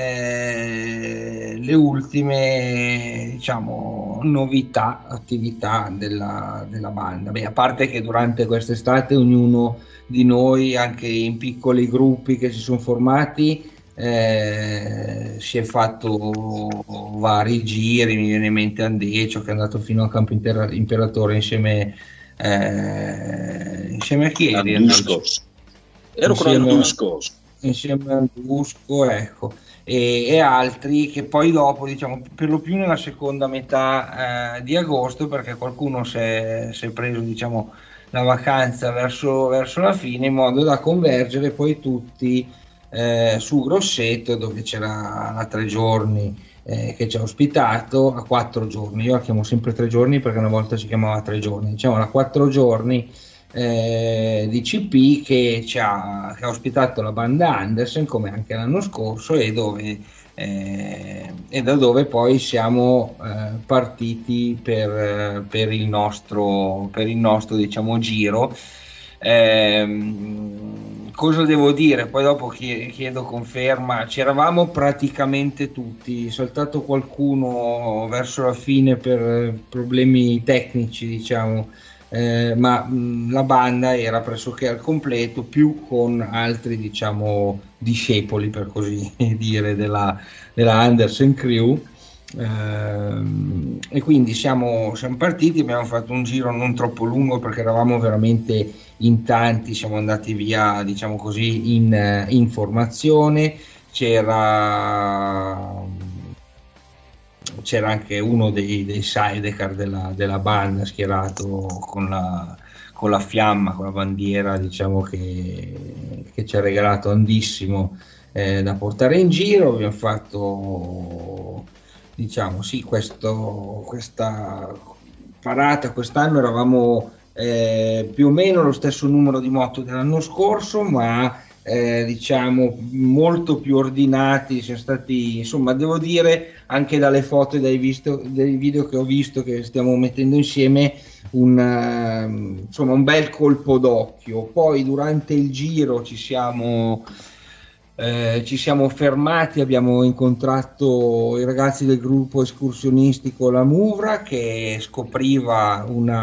le ultime, diciamo, novità, attività della banda. Beh, a parte che durante quest'estate ognuno di noi, anche in piccoli gruppi che si sono formati, si è fatto vari giri. Mi viene in mente Andecio che è andato fino al Campo Imperatore insieme a chi eri? Ero con Andusco. Insieme a Andusco, ecco, e altri che poi dopo, diciamo, per lo più nella seconda metà di agosto, perché qualcuno si è preso, diciamo, la vacanza verso la fine, in modo da convergere poi tutti su Grosseto, dove c'era la 3 giorni che ci ha ospitato, a 4 giorni. Io la chiamo sempre 3 giorni perché una volta si chiamava 3 giorni, diciamo la 4 giorni di CP che ha ospitato la banda Anderson, come anche l'anno scorso, e da dove poi siamo partiti per il nostro diciamo giro. Cosa devo dire? Poi dopo chiedo conferma. C'eravamo praticamente tutti, saltato qualcuno verso la fine per problemi tecnici, diciamo, ma la banda era pressoché al completo, più con altri, diciamo, discepoli, per così dire, della Anderson Crew. E quindi siamo partiti, abbiamo fatto un giro non troppo lungo perché eravamo veramente in tanti, siamo andati via, diciamo così, in formazione. C'era anche uno dei sidecar della banda schierato con la fiamma, con la bandiera, diciamo, che ci ha regalato Andissimo da portare in giro. Abbiamo fatto, diciamo, sì, questa parata. Quest'anno eravamo più o meno lo stesso numero di moto dell'anno scorso, ma diciamo molto più ordinati. Siamo stati, insomma, devo dire, anche dalle foto e dai video che ho visto che stiamo mettendo insieme, insomma, un bel colpo d'occhio. Poi durante il giro ci siamo fermati, abbiamo incontrato i ragazzi del gruppo escursionistico La Muvra, che scopriva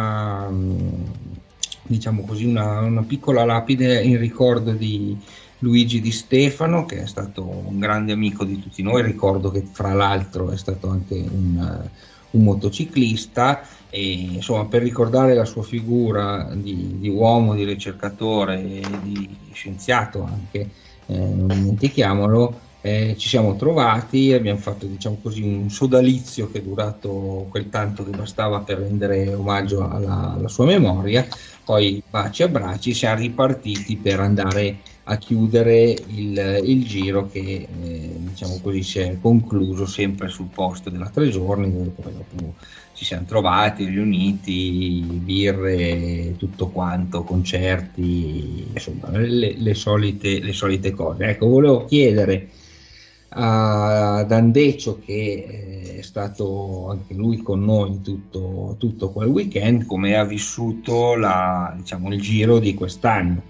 diciamo così, una piccola lapide in ricordo di Luigi Di Stefano, che è stato un grande amico di tutti noi. Ricordo che fra l'altro è stato anche un motociclista, e insomma, per ricordare la sua figura di uomo, di ricercatore e di scienziato anche, non dimentichiamolo, ci siamo trovati, abbiamo fatto, diciamo così, un sodalizio che è durato quel tanto che bastava per rendere omaggio alla sua memoria. Poi baci e abbracci, siamo ripartiti per andare a chiudere il giro che diciamo così si è concluso sempre sul posto della 3 giorni, dove poi dopo ci siamo trovati, riuniti, birre, tutto quanto, concerti, insomma le solite cose. Ecco, volevo chiedere ad Andecio, che è stato anche lui con noi tutto quel weekend, come ha vissuto diciamo, il giro di quest'anno.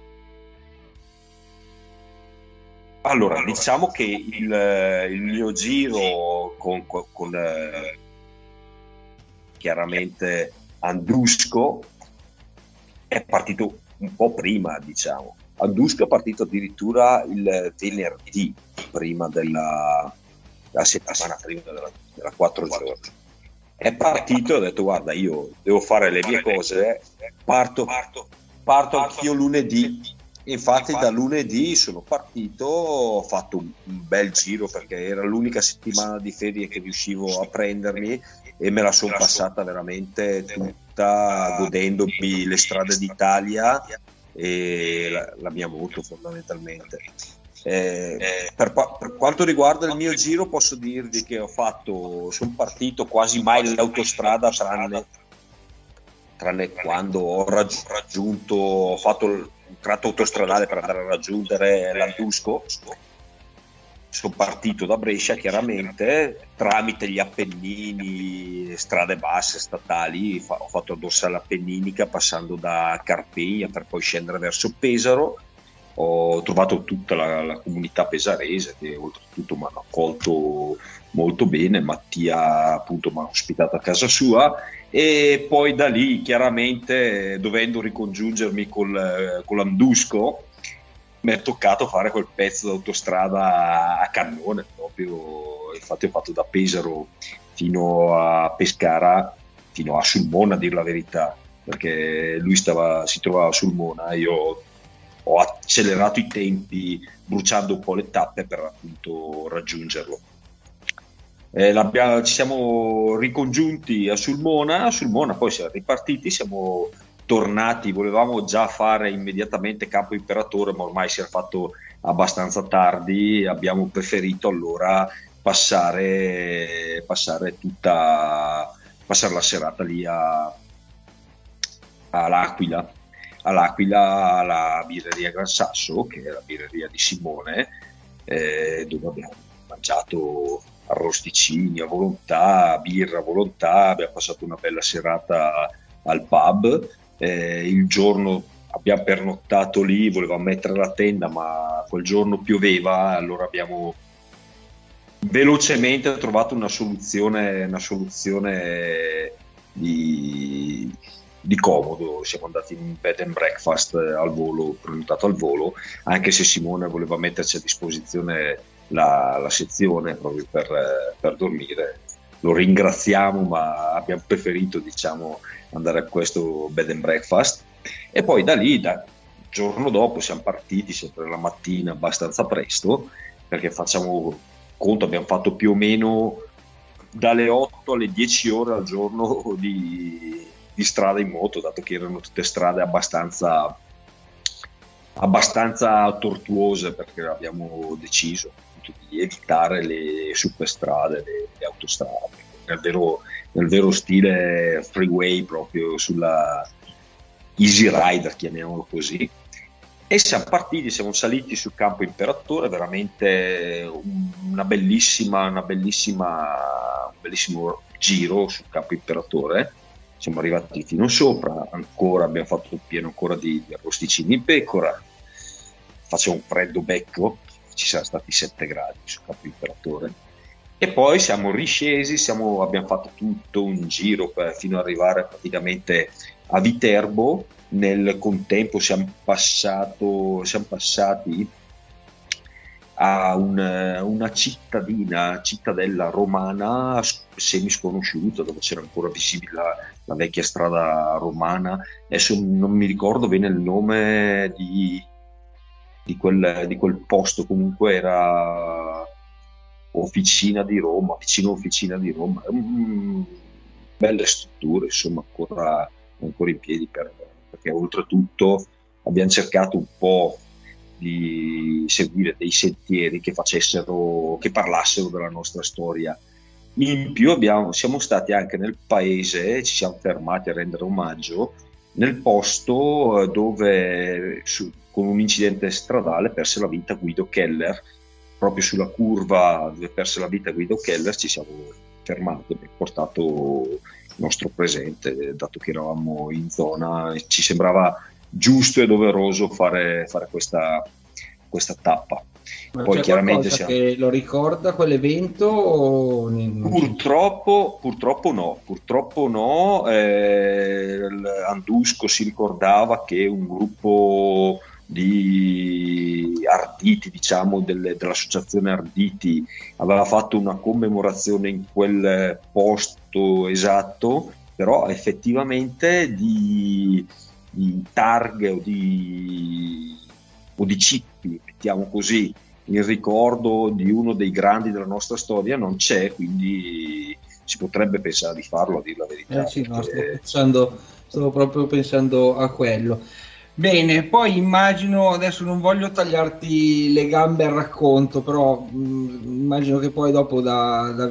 Allora, diciamo che il mio giro con chiaramente Andusco è partito un po' prima, diciamo. Andusco è partito addirittura il venerdì, prima la settimana prima della 4 giorni. È partito e ho detto: guarda, io devo fare le mie cose, parto anch'io lunedì. Infatti da lunedì sono partito, ho fatto un bel giro perché era l'unica settimana di ferie che riuscivo a prendermi, e me la sono passata veramente tutta godendomi le strade d'Italia e la mia moto, fondamentalmente. Per quanto riguarda il mio giro, posso dirvi che sono partito quasi mai l'autostrada, tranne quando ho fatto un tratto autostradale per andare a raggiungere l'Andusco. sono partito da Brescia chiaramente tramite gli Appennini, strade basse statali, ho fatto dorsale appenninica passando da Carpegna per poi scendere verso Pesaro. Ho trovato tutta la comunità pesarese che oltretutto mi hanno accolto molto bene. Mattia appunto mi ha ospitato a casa sua, e poi da lì chiaramente, dovendo ricongiungermi con l'Andusco, mi è toccato fare quel pezzo d'autostrada a cannone proprio. Infatti ho fatto da Pesaro fino a Pescara, fino a Sulmona a dir la verità, perché lui si trovava a Sulmona, io ho accelerato i tempi bruciando un po' le tappe per appunto raggiungerlo. Ci siamo ricongiunti a Sulmona, poi siamo ripartiti, siamo tornati, volevamo già fare immediatamente Campo Imperatore, ma ormai si era fatto abbastanza tardi, abbiamo preferito allora passare la serata lì all'Aquila, alla birreria Gran Sasso, che è la birreria di Simone, dove abbiamo mangiato arrosticini a volontà, birra a volontà, abbiamo passato una bella serata al pub. Il giorno abbiamo pernottato lì, volevamo mettere la tenda, ma quel giorno pioveva, allora abbiamo velocemente trovato una soluzione di comodo. Siamo andati in un bed and breakfast al volo, prenotato al volo, anche se Simone voleva metterci a disposizione la sezione proprio per dormire. Lo ringraziamo, ma abbiamo preferito andare a questo bed and breakfast. E poi da lì, giorno dopo, siamo partiti sempre la mattina abbastanza presto, perché facciamo conto, abbiamo fatto più o meno dalle 8 alle 10 ore al giorno di strada in moto, dato che erano tutte strade abbastanza tortuose, perché abbiamo deciso di evitare le superstrade, le autostrade, nel vero stile freeway, proprio sulla Easy Rider, chiamiamolo così. E siamo partiti, siamo saliti sul Campo Imperatore, veramente un bellissimo giro sul Campo Imperatore. Siamo arrivati fino sopra, abbiamo fatto il pieno ancora di arrosticini in pecora, faceva un freddo becco, ci saranno stati 7 gradi sul Campo Imperatore, e poi siamo riscesi, abbiamo fatto tutto un giro fino ad arrivare praticamente a Viterbo. Nel contempo siamo passati a una cittadella romana semi sconosciuta, dove c'era ancora visibile la vecchia strada romana. Adesso non mi ricordo bene il nome di quel posto, comunque era Officina di Roma, vicino Officina di Roma. Belle strutture, insomma, ancora in piedi, perché oltretutto abbiamo cercato un po' di seguire dei sentieri che parlassero della nostra storia. In più siamo stati anche nel paese, ci siamo fermati a rendere omaggio nel posto dove con un incidente stradale perse la vita Guido Keller. Proprio sulla curva dove perse la vita Guido Keller ci siamo fermati, abbiamo portato il nostro presente, dato che eravamo in zona, ci sembrava giusto e doveroso fare questa tappa. Ma poi c'è chiaramente che lo ricorda quell'evento? O... Purtroppo no. Andusco si ricordava che un gruppo di Arditi, diciamo dell'associazione Arditi, aveva fatto una commemorazione in quel posto esatto, però effettivamente di targhe o di cippi, mettiamo così, in ricordo di uno dei grandi della nostra storia non c'è, quindi si potrebbe pensare di farlo, a dir la verità. Sì, no, stavo proprio pensando a quello. Bene, poi immagino, adesso non voglio tagliarti le gambe al racconto, però immagino che poi dopo dal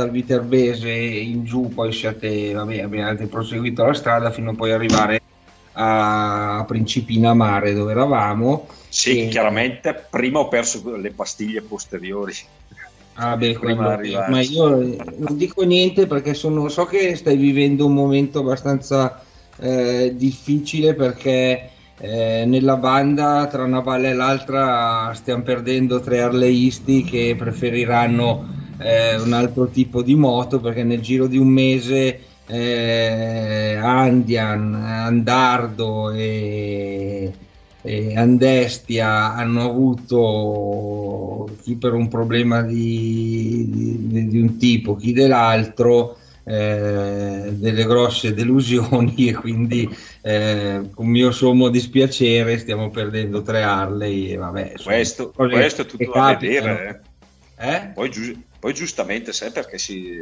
Viterbese in giù poi abbiate proseguito la strada fino a poi arrivare a Principina Mare dove eravamo. Sì, chiaramente prima ho perso le pastiglie posteriori. Ah beh, ma io non dico niente perché so che stai vivendo un momento abbastanza difficile, perché nella banda tra una valle e l'altra stiamo perdendo 3 arleisti che preferiranno un altro tipo di moto, perché nel giro di un mese Andian, Andardo e Andestia hanno avuto, chi per un problema di un tipo, chi dell'altro, delle grosse delusioni, e quindi con mio sommo dispiacere stiamo perdendo 3 Harley e vabbè, questo è tutto da vedere. Poi giustamente sai perché si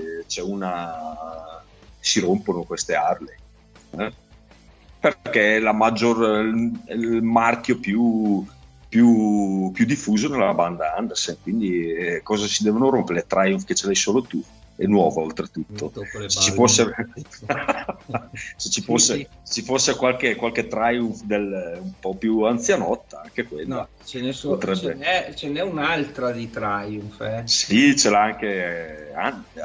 rompono queste Harley, perché la il marchio più diffuso nella banda Andersen, quindi cosa si devono rompere? Le Triumph che ce l'hai solo tu, è nuovo oltretutto. Se ci fosse qualche Triumph un po' più anzianotta, anche quella. No, ce n'è un'altra di Triumph. Sì, ce l'ha anche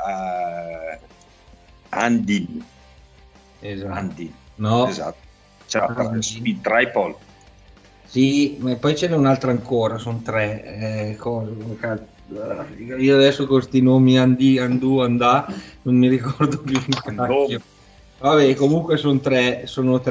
Andy. Esatto. Andy. No. Esatto. C'è la Speed Tripod. Sì, ma poi ce n'è un'altra ancora, sono 3. Io adesso con questi nomi Andà non mi ricordo più un cacchio. Vabbè, comunque sono 3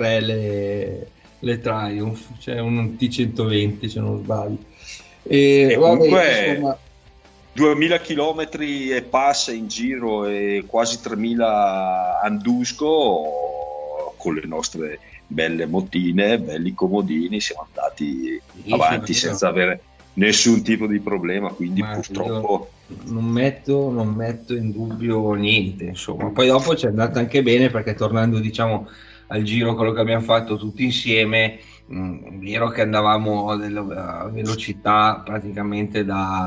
le Triumph, c'è un T120 se non sbaglio. E comunque vabbè, insomma, 2000 km e passa in giro e quasi 3000 Andusco, con le nostre belle motine, belli comodini, siamo andati avanti senza avere nessun tipo di problema, quindi purtroppo non metto in dubbio niente, insomma. Poi dopo ci è andata anche bene, perché tornando diciamo al giro, quello che abbiamo fatto tutti insieme, è vero che andavamo a velocità praticamente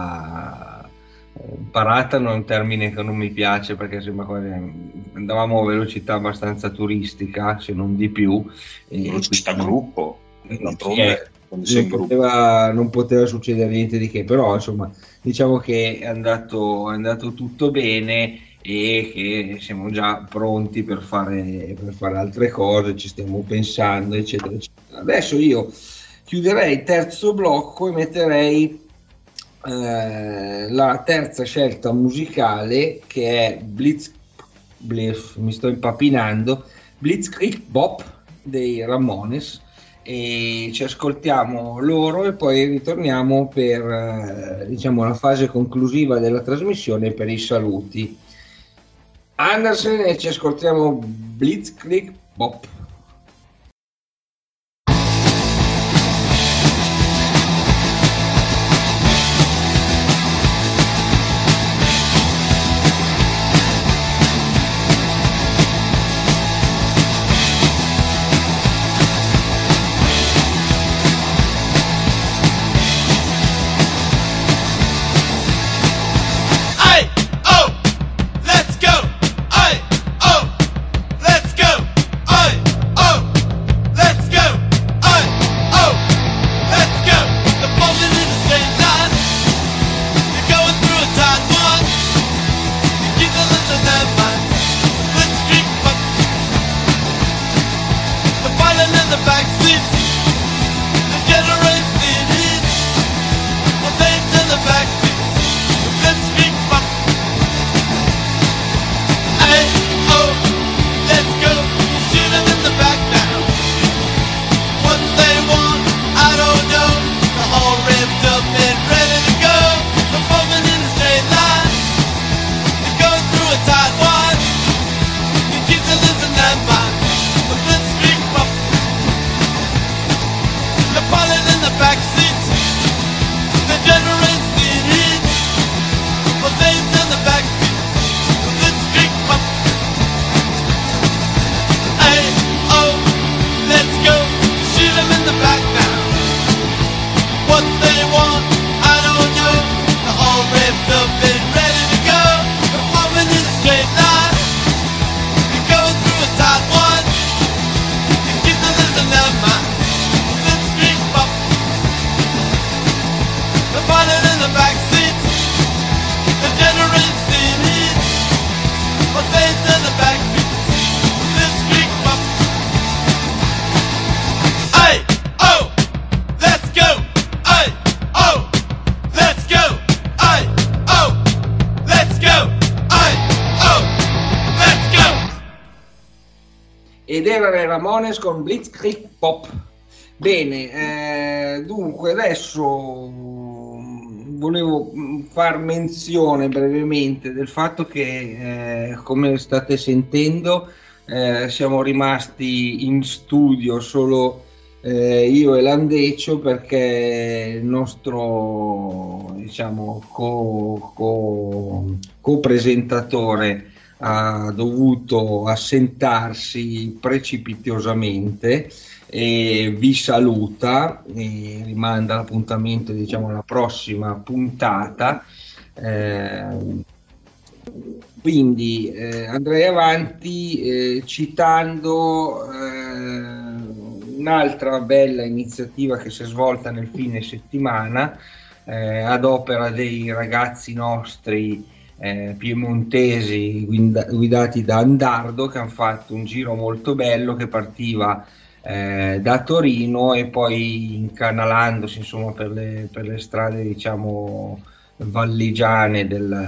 parata, non è un termine che non mi piace, perché sembra andavamo a velocità abbastanza turistica, se non di più, velocità gruppo, non poteva succedere niente di che, però insomma diciamo che è andato tutto bene e che siamo già pronti per fare altre cose, ci stiamo pensando, eccetera eccetera. Adesso io chiuderei il terzo blocco e metterei la terza scelta musicale, che è mi sto impapinando, Blitzkrieg Bop dei Ramones, e ci ascoltiamo loro e poi ritorniamo per diciamo la fase conclusiva della trasmissione, per i saluti. Andersen, e ci ascoltiamo Blitzkrieg Bop. Let's go! erano i Ramones con Blitzkrieg Pop. Bene, dunque adesso volevo far menzione brevemente del fatto che, come state sentendo, siamo rimasti in studio solo io e Landecio, perché il nostro, diciamo, co-presentatore ha dovuto assentarsi precipitosamente e vi saluta e rimanda l'appuntamento, diciamo, alla prossima puntata. Quindi andrei avanti citando un'altra bella iniziativa che si è svolta nel fine settimana ad opera dei ragazzi nostri piemontesi guidati da Andardo, che hanno fatto un giro molto bello che partiva da Torino e poi incanalandosi, insomma, per le strade, diciamo, valligiane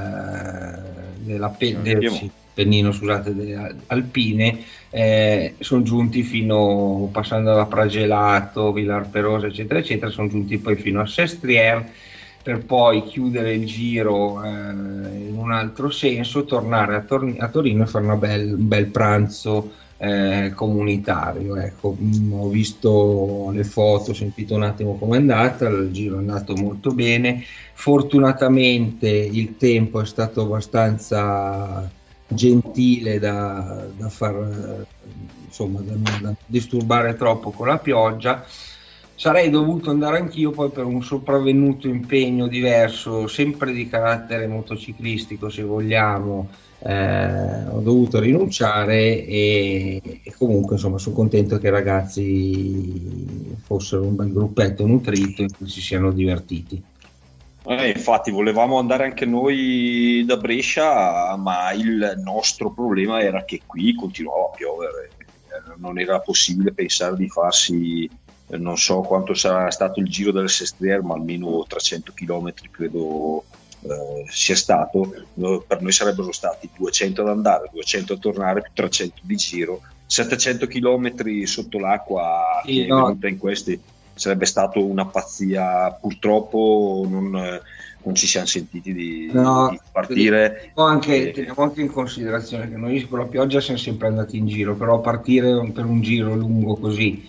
Pennino, scusate, delle Alpine, sono giunti fino, passando da Pragelato, Villar Perosa, eccetera eccetera, sono giunti poi fino a Sestriere, per poi chiudere il giro in un altro senso, tornare a Torino e fare un bel pranzo comunitario. Ecco, ho visto le foto, ho sentito un attimo com'è andata, il giro è andato molto bene. Fortunatamente il tempo è stato abbastanza gentile da far, insomma, da non disturbare troppo con la pioggia. Sarei dovuto andare anch'io, poi per un sopravvenuto impegno diverso, sempre di carattere motociclistico se vogliamo, ho dovuto rinunciare e comunque, insomma, sono contento che i ragazzi fossero un bel gruppetto nutrito e che si siano divertiti. Infatti volevamo andare anche noi da Brescia, ma il nostro problema era che qui continuava a piovere, non era possibile pensare di farsi, non so quanto sarà stato il giro del Sestriere, ma almeno 300 km credo sia stato. Per noi sarebbero stati 200 ad andare, 200 a tornare, più 300 di giro, 700 km sotto l'acqua, che è venuta in questi. Sarebbe stato una pazzia. Purtroppo non ci siamo sentiti di partire. Teniamo anche in considerazione che noi con la pioggia siamo sempre andati in giro, però partire per un giro lungo così,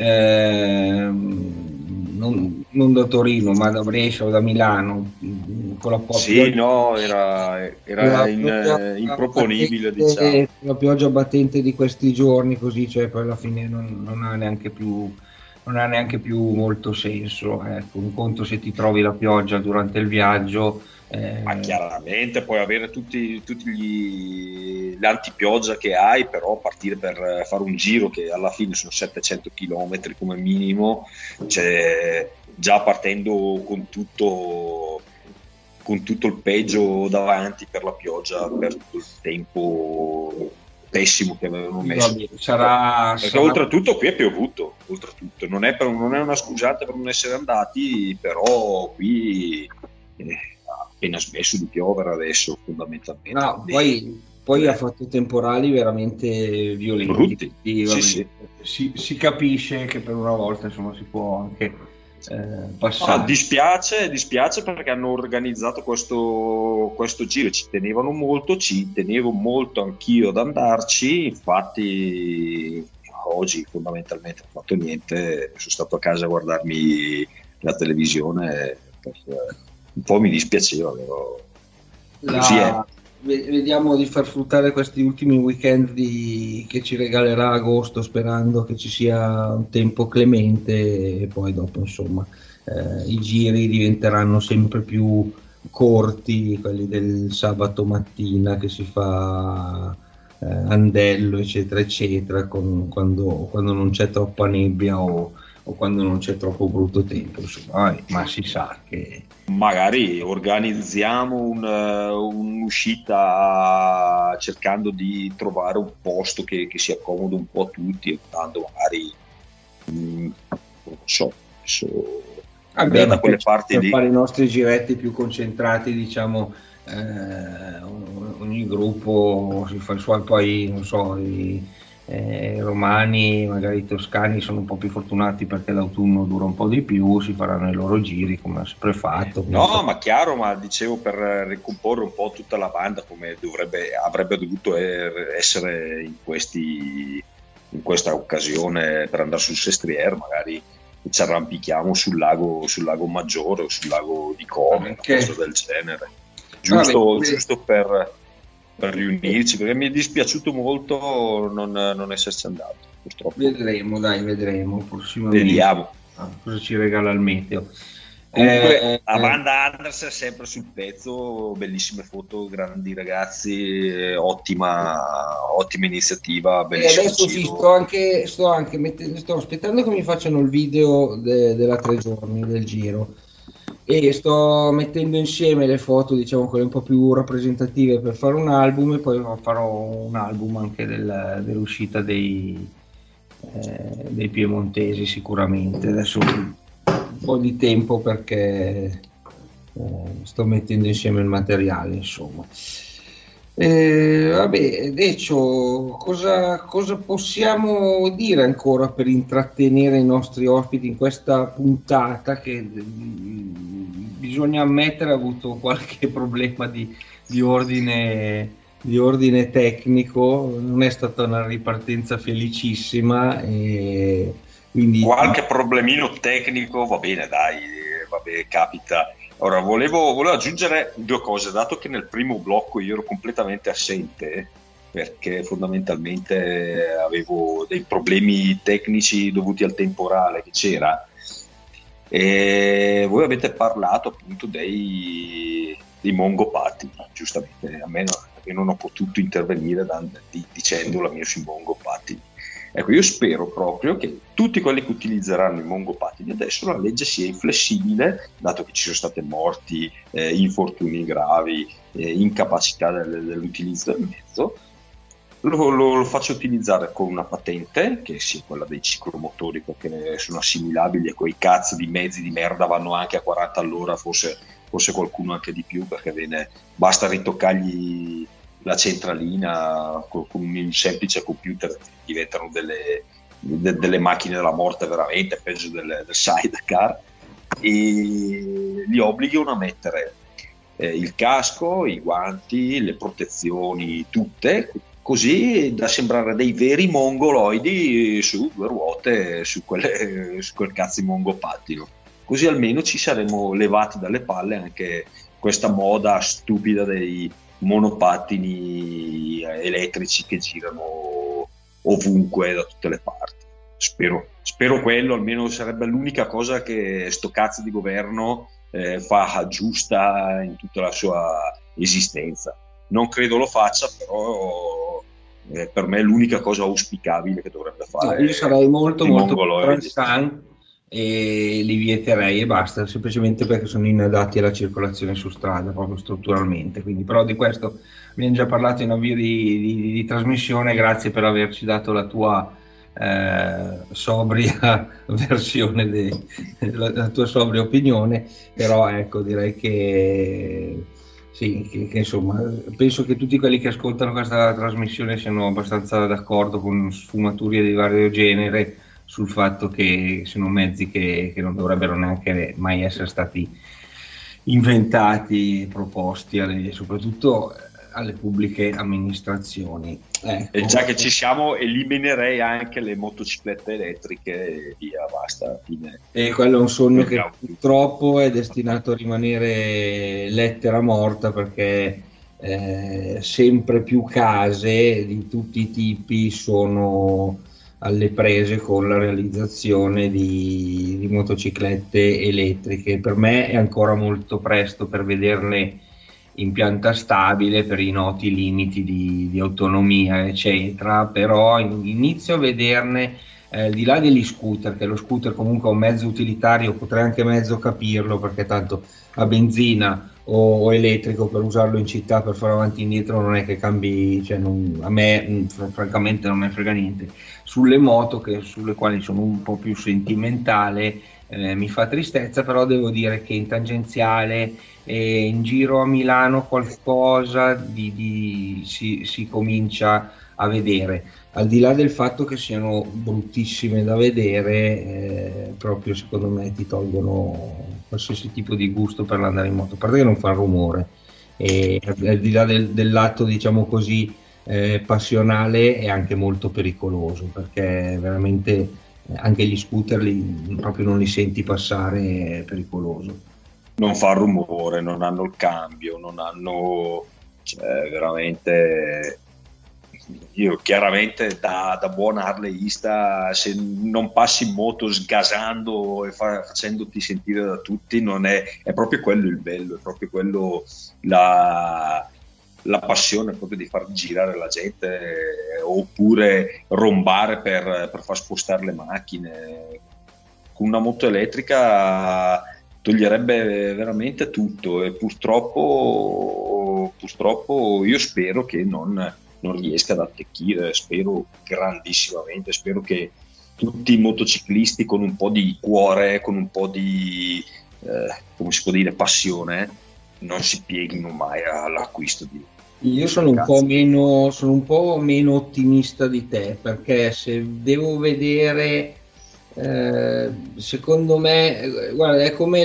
non da Torino ma da Brescia o da Milano, con la pioggia, era improponibile, diciamo. La pioggia battente di questi giorni così, cioè poi alla fine non ha neanche più molto senso. Ecco, un conto se ti trovi la pioggia durante il viaggio, ma chiaramente puoi avere tutti l'antipioggia che hai, però partire per fare un giro che alla fine sono 700 km come minimo, cioè già partendo con tutto il peggio davanti per la pioggia, per tutto il tempo pessimo che avevano messo. Perché oltretutto qui è piovuto, non è una scusata per non essere andati, però qui ha appena smesso di piovere adesso, fondamentalmente. Poi ha fatto temporali veramente violenti. Sì. Si capisce che per una volta, insomma, si può anche passare. Dispiace perché hanno organizzato questo giro, ci tenevo molto anch'io ad andarci. Infatti oggi fondamentalmente non ho fatto niente, sono stato a casa a guardarmi la televisione, perché un po' mi dispiaceva, però così è. Vediamo di far fruttare questi ultimi weekend che ci regalerà agosto, sperando che ci sia un tempo clemente, e poi dopo, insomma, i giri diventeranno sempre più corti, quelli del sabato mattina che si fa Andello, eccetera eccetera, quando non c'è troppa nebbia o quando non c'è troppo brutto tempo, insomma. Ma si sa che magari organizziamo un'uscita cercando di trovare un posto che sia comodo un po' a tutti, e tanto magari non so da quelle parti per lì fare i nostri giretti più concentrati, diciamo, ogni gruppo si fa i suoi, poi non so, romani, magari i toscani sono un po' più fortunati perché l'autunno dura un po' di più, si faranno i loro giri come ha sempre fatto. No, ma chiaro, ma dicevo per ricomporre un po' tutta la banda come avrebbe dovuto essere in questa occasione per andare sul Sestriere, magari ci arrampichiamo sul lago Maggiore o sul lago di Como, una cosa del genere, giusto per riunirci, perché mi è dispiaciuto molto non esserci andato, purtroppo. Vedremo prossimamente. Vediamo cosa ci regala il meteo. Comunque, la banda Anders è sempre sul pezzo, bellissime foto, grandi ragazzi, ottima iniziativa, bellissimo. Adesso sto aspettando che mi facciano il video della 3 giorni del giro, e sto mettendo insieme le foto, diciamo quelle un po' più rappresentative, per fare un album, e poi farò un album anche dell'uscita dei piemontesi sicuramente. Adesso un po' di tempo perché sto mettendo insieme il materiale, insomma. Vabbè, Decio, cosa possiamo dire ancora per intrattenere i nostri ospiti in questa puntata che bisogna ammettere ha avuto qualche problema di ordine tecnico, non è stata una ripartenza felicissima, e quindi qualche problemino tecnico va bene, dai, vabbè, capita. Ora, volevo aggiungere 2 cose, dato che nel primo blocco io ero completamente assente, perché fondamentalmente avevo dei problemi tecnici dovuti al temporale che c'era, e voi avete parlato appunto dei mongopati, giustamente, a me non ho potuto intervenire dicendo la mia sui mongopati. Ecco, io spero proprio che tutti quelli che utilizzeranno i mongopatini adesso la legge sia inflessibile, dato che ci sono stati morti, infortuni gravi, incapacità dell'utilizzo del mezzo, lo faccio utilizzare con una patente, che sia quella dei ciclomotori, perché sono assimilabili a quei cazzo di mezzi di merda, vanno anche a 40 all'ora, forse qualcuno anche di più, perché basta ritoccargli la centralina con un semplice computer, diventano delle macchine della morte veramente, peggio del sidecar, e li obbligano a mettere il casco, i guanti, le protezioni tutte, così da sembrare dei veri mongoloidi su 2 ruote, su quel cazzo di mongopattino. Così almeno ci saremmo levati dalle palle anche questa moda stupida dei monopattini elettrici che girano ovunque da tutte le parti. Spero quello, almeno sarebbe l'unica cosa che sto cazzo di governo fa giusta in tutta la sua esistenza. Non credo lo faccia, però per me è l'unica cosa auspicabile che dovrebbe fare. Io sarei molto transant e li vieterei e basta, semplicemente perché sono inadatti alla circolazione su strada, proprio strutturalmente. Quindi, però di questo abbiamo già parlato in avvio di trasmissione. Grazie per averci dato la tua sobria versione, la tua sobria opinione, però ecco, direi che sì, che insomma, penso che tutti quelli che ascoltano questa trasmissione siano abbastanza d'accordo con sfumature di vario genere sul fatto che sono mezzi che non dovrebbero neanche mai essere stati inventati, proposti soprattutto alle pubbliche amministrazioni. Ecco. E già che ci siamo, eliminerei anche le motociclette elettriche e via, basta, fine. E quello è un sogno che purtroppo è destinato a rimanere lettera morta, perché sempre più case di tutti i tipi sono alle prese con la realizzazione di motociclette elettriche. Per me è ancora molto presto per vederle in pianta stabile per i noti limiti di autonomia eccetera, però inizio a vederne di là degli scooter, che lo scooter comunque è un mezzo utilitario, potrei anche mezzo capirlo, perché tanto a benzina o elettrico, per usarlo in città per fare avanti e indietro non è che cambi, cioè a me francamente non me frega niente. Sulle moto, sulle quali sono un po' più sentimentale, mi fa tristezza, però devo dire che in tangenziale in giro a Milano qualcosa si comincia a vedere. al di là del fatto che siano bruttissime da vedere, proprio secondo me ti tolgono qualsiasi tipo di gusto per l'andare in moto, a parte che non fa rumore, e al di là del lato, diciamo così, passionale, è anche molto pericoloso, perché veramente anche gli scooter proprio non li senti passare, è pericoloso. Non fa rumore, non hanno il cambio, non hanno, cioè, veramente. Io chiaramente da buon harleyista, se non passi in moto sgasando e facendoti sentire da tutti, non è proprio quello il bello, è proprio quello la passione, proprio di far girare la gente, oppure rombare per far spostare le macchine. Con una moto elettrica toglierebbe veramente tutto, e purtroppo io spero che non riesca ad attecchire, spero grandissimamente, spero che tutti i motociclisti con un po' di cuore, con un po' di come si può dire, passione, non si pieghino mai all'acquisto di. Io sono un po' meno ottimista di te, perché se devo vedere, secondo me, guarda, è come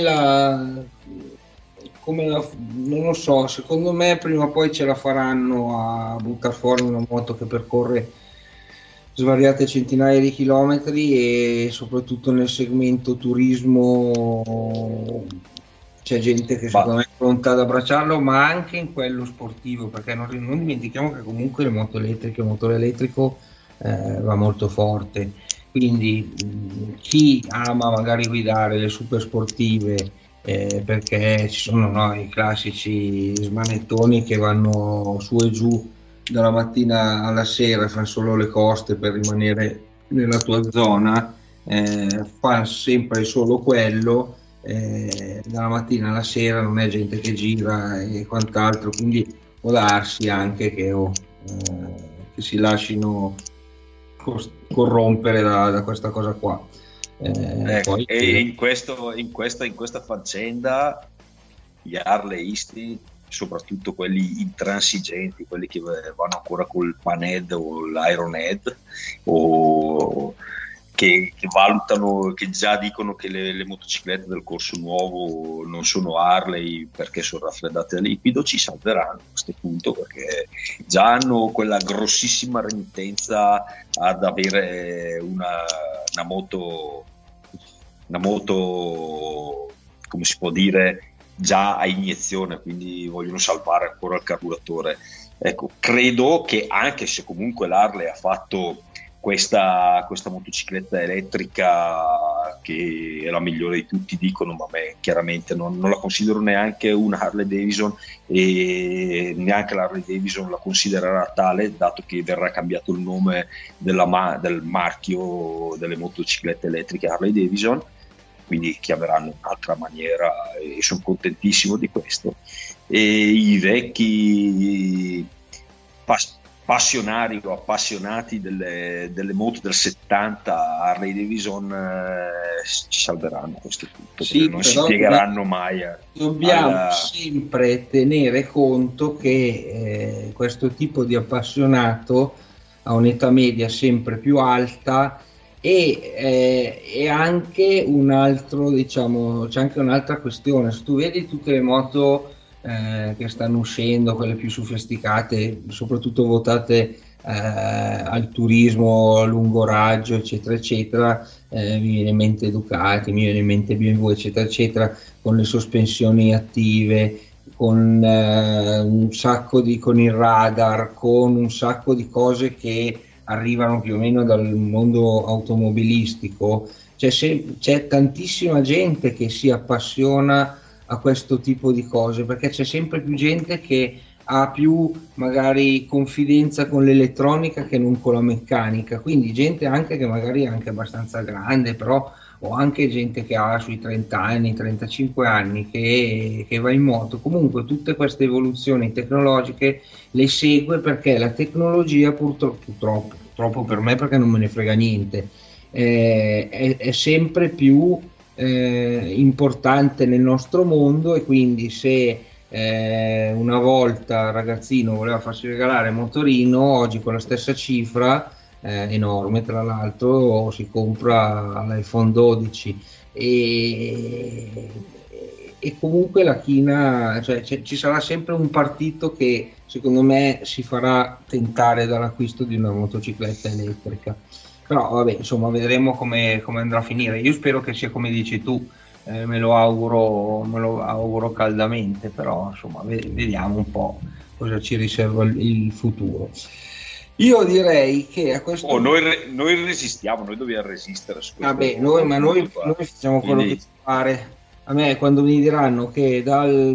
non lo so, secondo me prima o poi ce la faranno a buttare fuori una moto che percorre svariate centinaia di chilometri, e soprattutto nel segmento turismo c'è gente che secondo me è pronta ad abbracciarlo, ma anche in quello sportivo, perché non dimentichiamo che comunque le moto elettriche, il motore elettrico va molto forte, quindi chi ama magari guidare le super sportive, perché ci sono i classici smanettoni che vanno su e giù dalla mattina alla sera, fanno solo le coste per rimanere nella tua zona, fa sempre solo quello, dalla mattina alla sera, non è gente che gira e quant'altro, quindi può darsi anche che si lasciino corrompere da questa cosa qua. Poi, e in questa faccenda gli harleisti, soprattutto quelli intransigenti, quelli che vanno ancora col Panhead o l'Ironhead, o che valutano, che già dicono che le motociclette del corso nuovo non sono Harley perché sono raffreddate a liquido, ci salveranno a questo punto, perché già hanno quella grossissima renitenza ad avere una moto, come si può dire, già a iniezione, quindi vogliono salvare ancora il carburatore. Ecco, credo che, anche se comunque l'Harley ha fatto questa motocicletta elettrica che è la migliore di tutti, dicono, ma a me chiaramente non la considero neanche una Harley Davidson, e neanche la Harley Davidson la considererà tale, dato che verrà cambiato il nome del marchio delle motociclette elettriche Harley Davidson, quindi chiameranno in un'altra maniera, e sono contentissimo di questo. E i vecchi passionari o appassionati delle moto del 70 Harley Davidson ci salveranno a questo punto, sì, non si piegheranno mai dobbiamo sempre tenere conto che questo tipo di appassionato ha un'età media sempre più alta, e anche un altro, diciamo, c'è anche un'altra questione. Se tu vedi tutte le moto che stanno uscendo, quelle più sofisticate, soprattutto votate al turismo a lungo raggio, eccetera eccetera, mi viene in mente Ducati, mi viene in mente BMW, eccetera eccetera, con le sospensioni attive, con con il radar, con un sacco di cose che arrivano più o meno dal mondo automobilistico. C'è tantissima gente che si appassiona a questo tipo di cose, perché c'è sempre più gente che ha più magari confidenza con l'elettronica che non con la meccanica, quindi gente anche che magari è anche abbastanza grande, però, o anche gente che ha sui 30 anni, 35 anni, che va in moto. Comunque tutte queste evoluzioni tecnologiche le segue, perché la tecnologia purtroppo per me, perché non me ne frega niente, è sempre più importante nel nostro mondo, e quindi se una volta ragazzino voleva farsi regalare un motorino, oggi con la stessa cifra enorme, tra l'altro si compra l'iPhone 12 e comunque la china, cioè, ci sarà sempre un partito che secondo me si farà tentare dall'acquisto di una motocicletta elettrica, però vabbè, insomma, vedremo come andrà a finire. Io spero che sia come dici tu, me lo auguro caldamente, però insomma vediamo un po' cosa ci riserva il futuro. Io direi che a questo noi resistiamo, noi dobbiamo resistere su questo. Vabbè, noi facciamo quello che ci pare. A me quando mi diranno che dal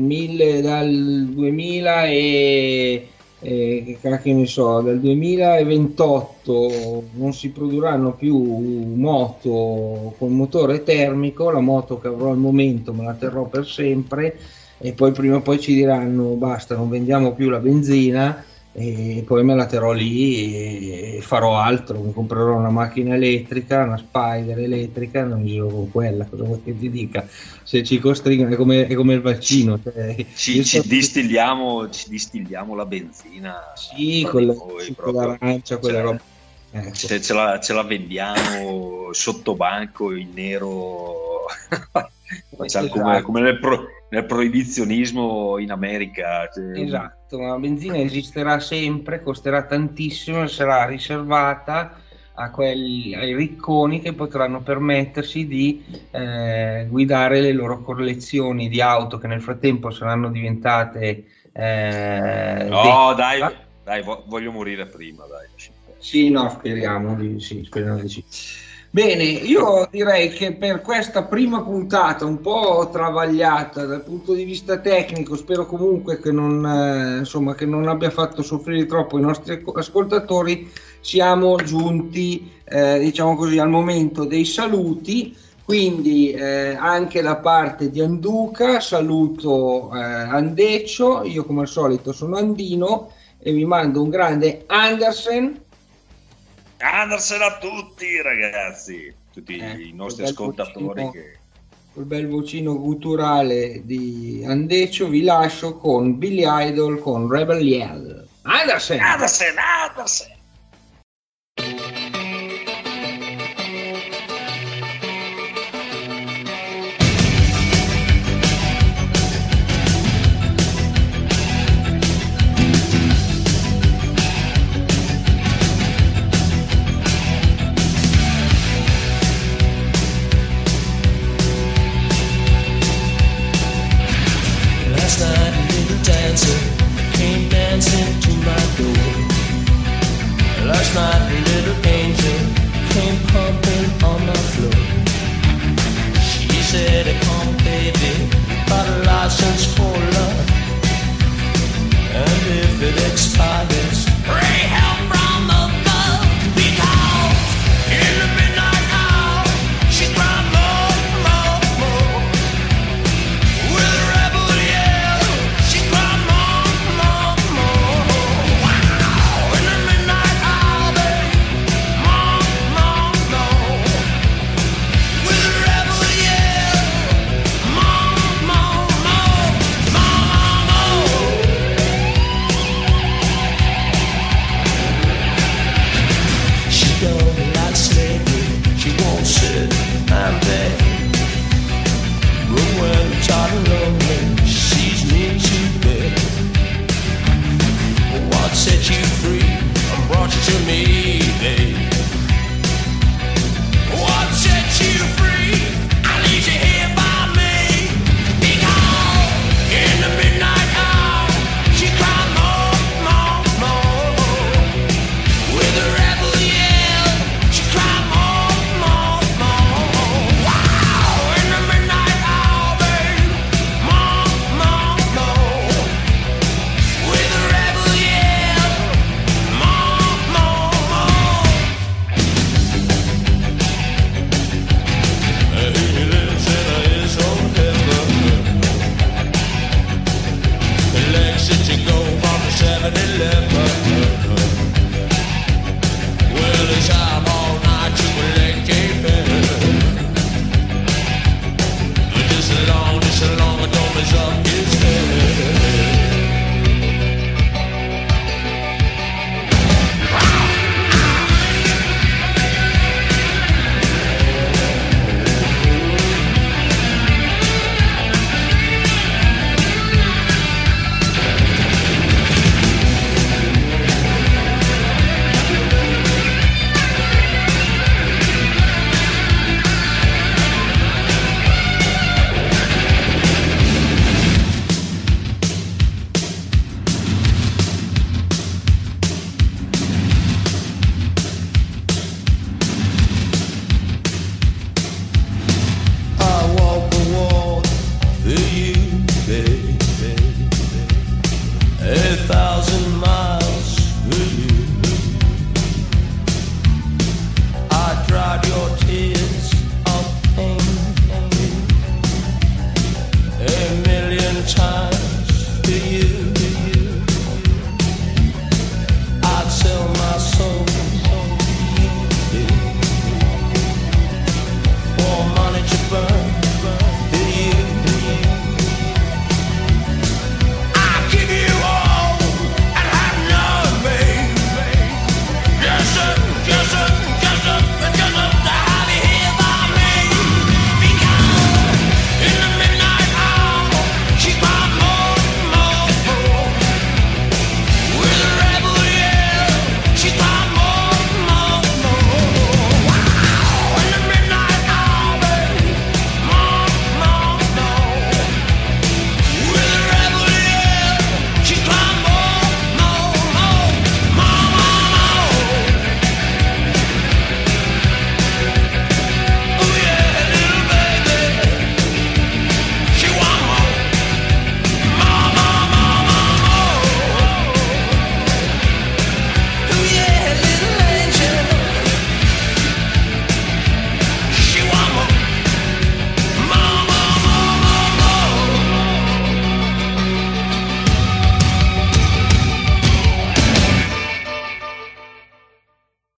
2000 che cacchio ne so, dal 2028 non si produrranno più moto con motore termico, la moto che avrò al momento me la terrò per sempre, e poi prima o poi ci diranno basta, non vendiamo più la benzina, e poi me la terrò lì e farò altro, mi comprerò una macchina elettrica, una Spider elettrica, non giro con quella, cosa vuoi che ti dica? Se ci costringono è come il vaccino, cioè, ci distilliamo la benzina, sì, con l'arancia, quella roba. Ecco. Ce la vendiamo sotto banco in nero, come nel proibizionismo in America. Esatto, ma la benzina esisterà sempre, costerà tantissimo e sarà riservata ai ricconi che potranno permettersi di guidare le loro collezioni di auto che nel frattempo saranno diventate dai, voglio morire prima, dai. Sì, no, speriamo di sì. Bene, io direi che per questa prima puntata un po' travagliata dal punto di vista tecnico, spero comunque che non abbia fatto soffrire troppo i nostri ascoltatori, siamo giunti diciamo così al momento dei saluti, quindi anche da parte di Anduca saluto Andecio, io come al solito sono Andino e vi mando un grande Andersen a tutti, ragazzi, tutti i nostri ascoltatori. Col bel vocino gutturale di Andecio vi lascio con Billy Idol con Rebel Yell. Andersen. Came dancing to my door. Last night a little angel came pumping on my floor. She said, come baby, got a license for love, and if it expires, pray help from above, because in the midnight hour she cried more, more, more. With a rebel yell, she cried more, more, more. Wow! In the midnight hour, babe, more, more, more. With a rebel yell, more, more, more, more, more. She don't like slavery, she won't sit and beg. But when I'm tired and lonely, she's near to bed. What set you free and brought you to me, babe?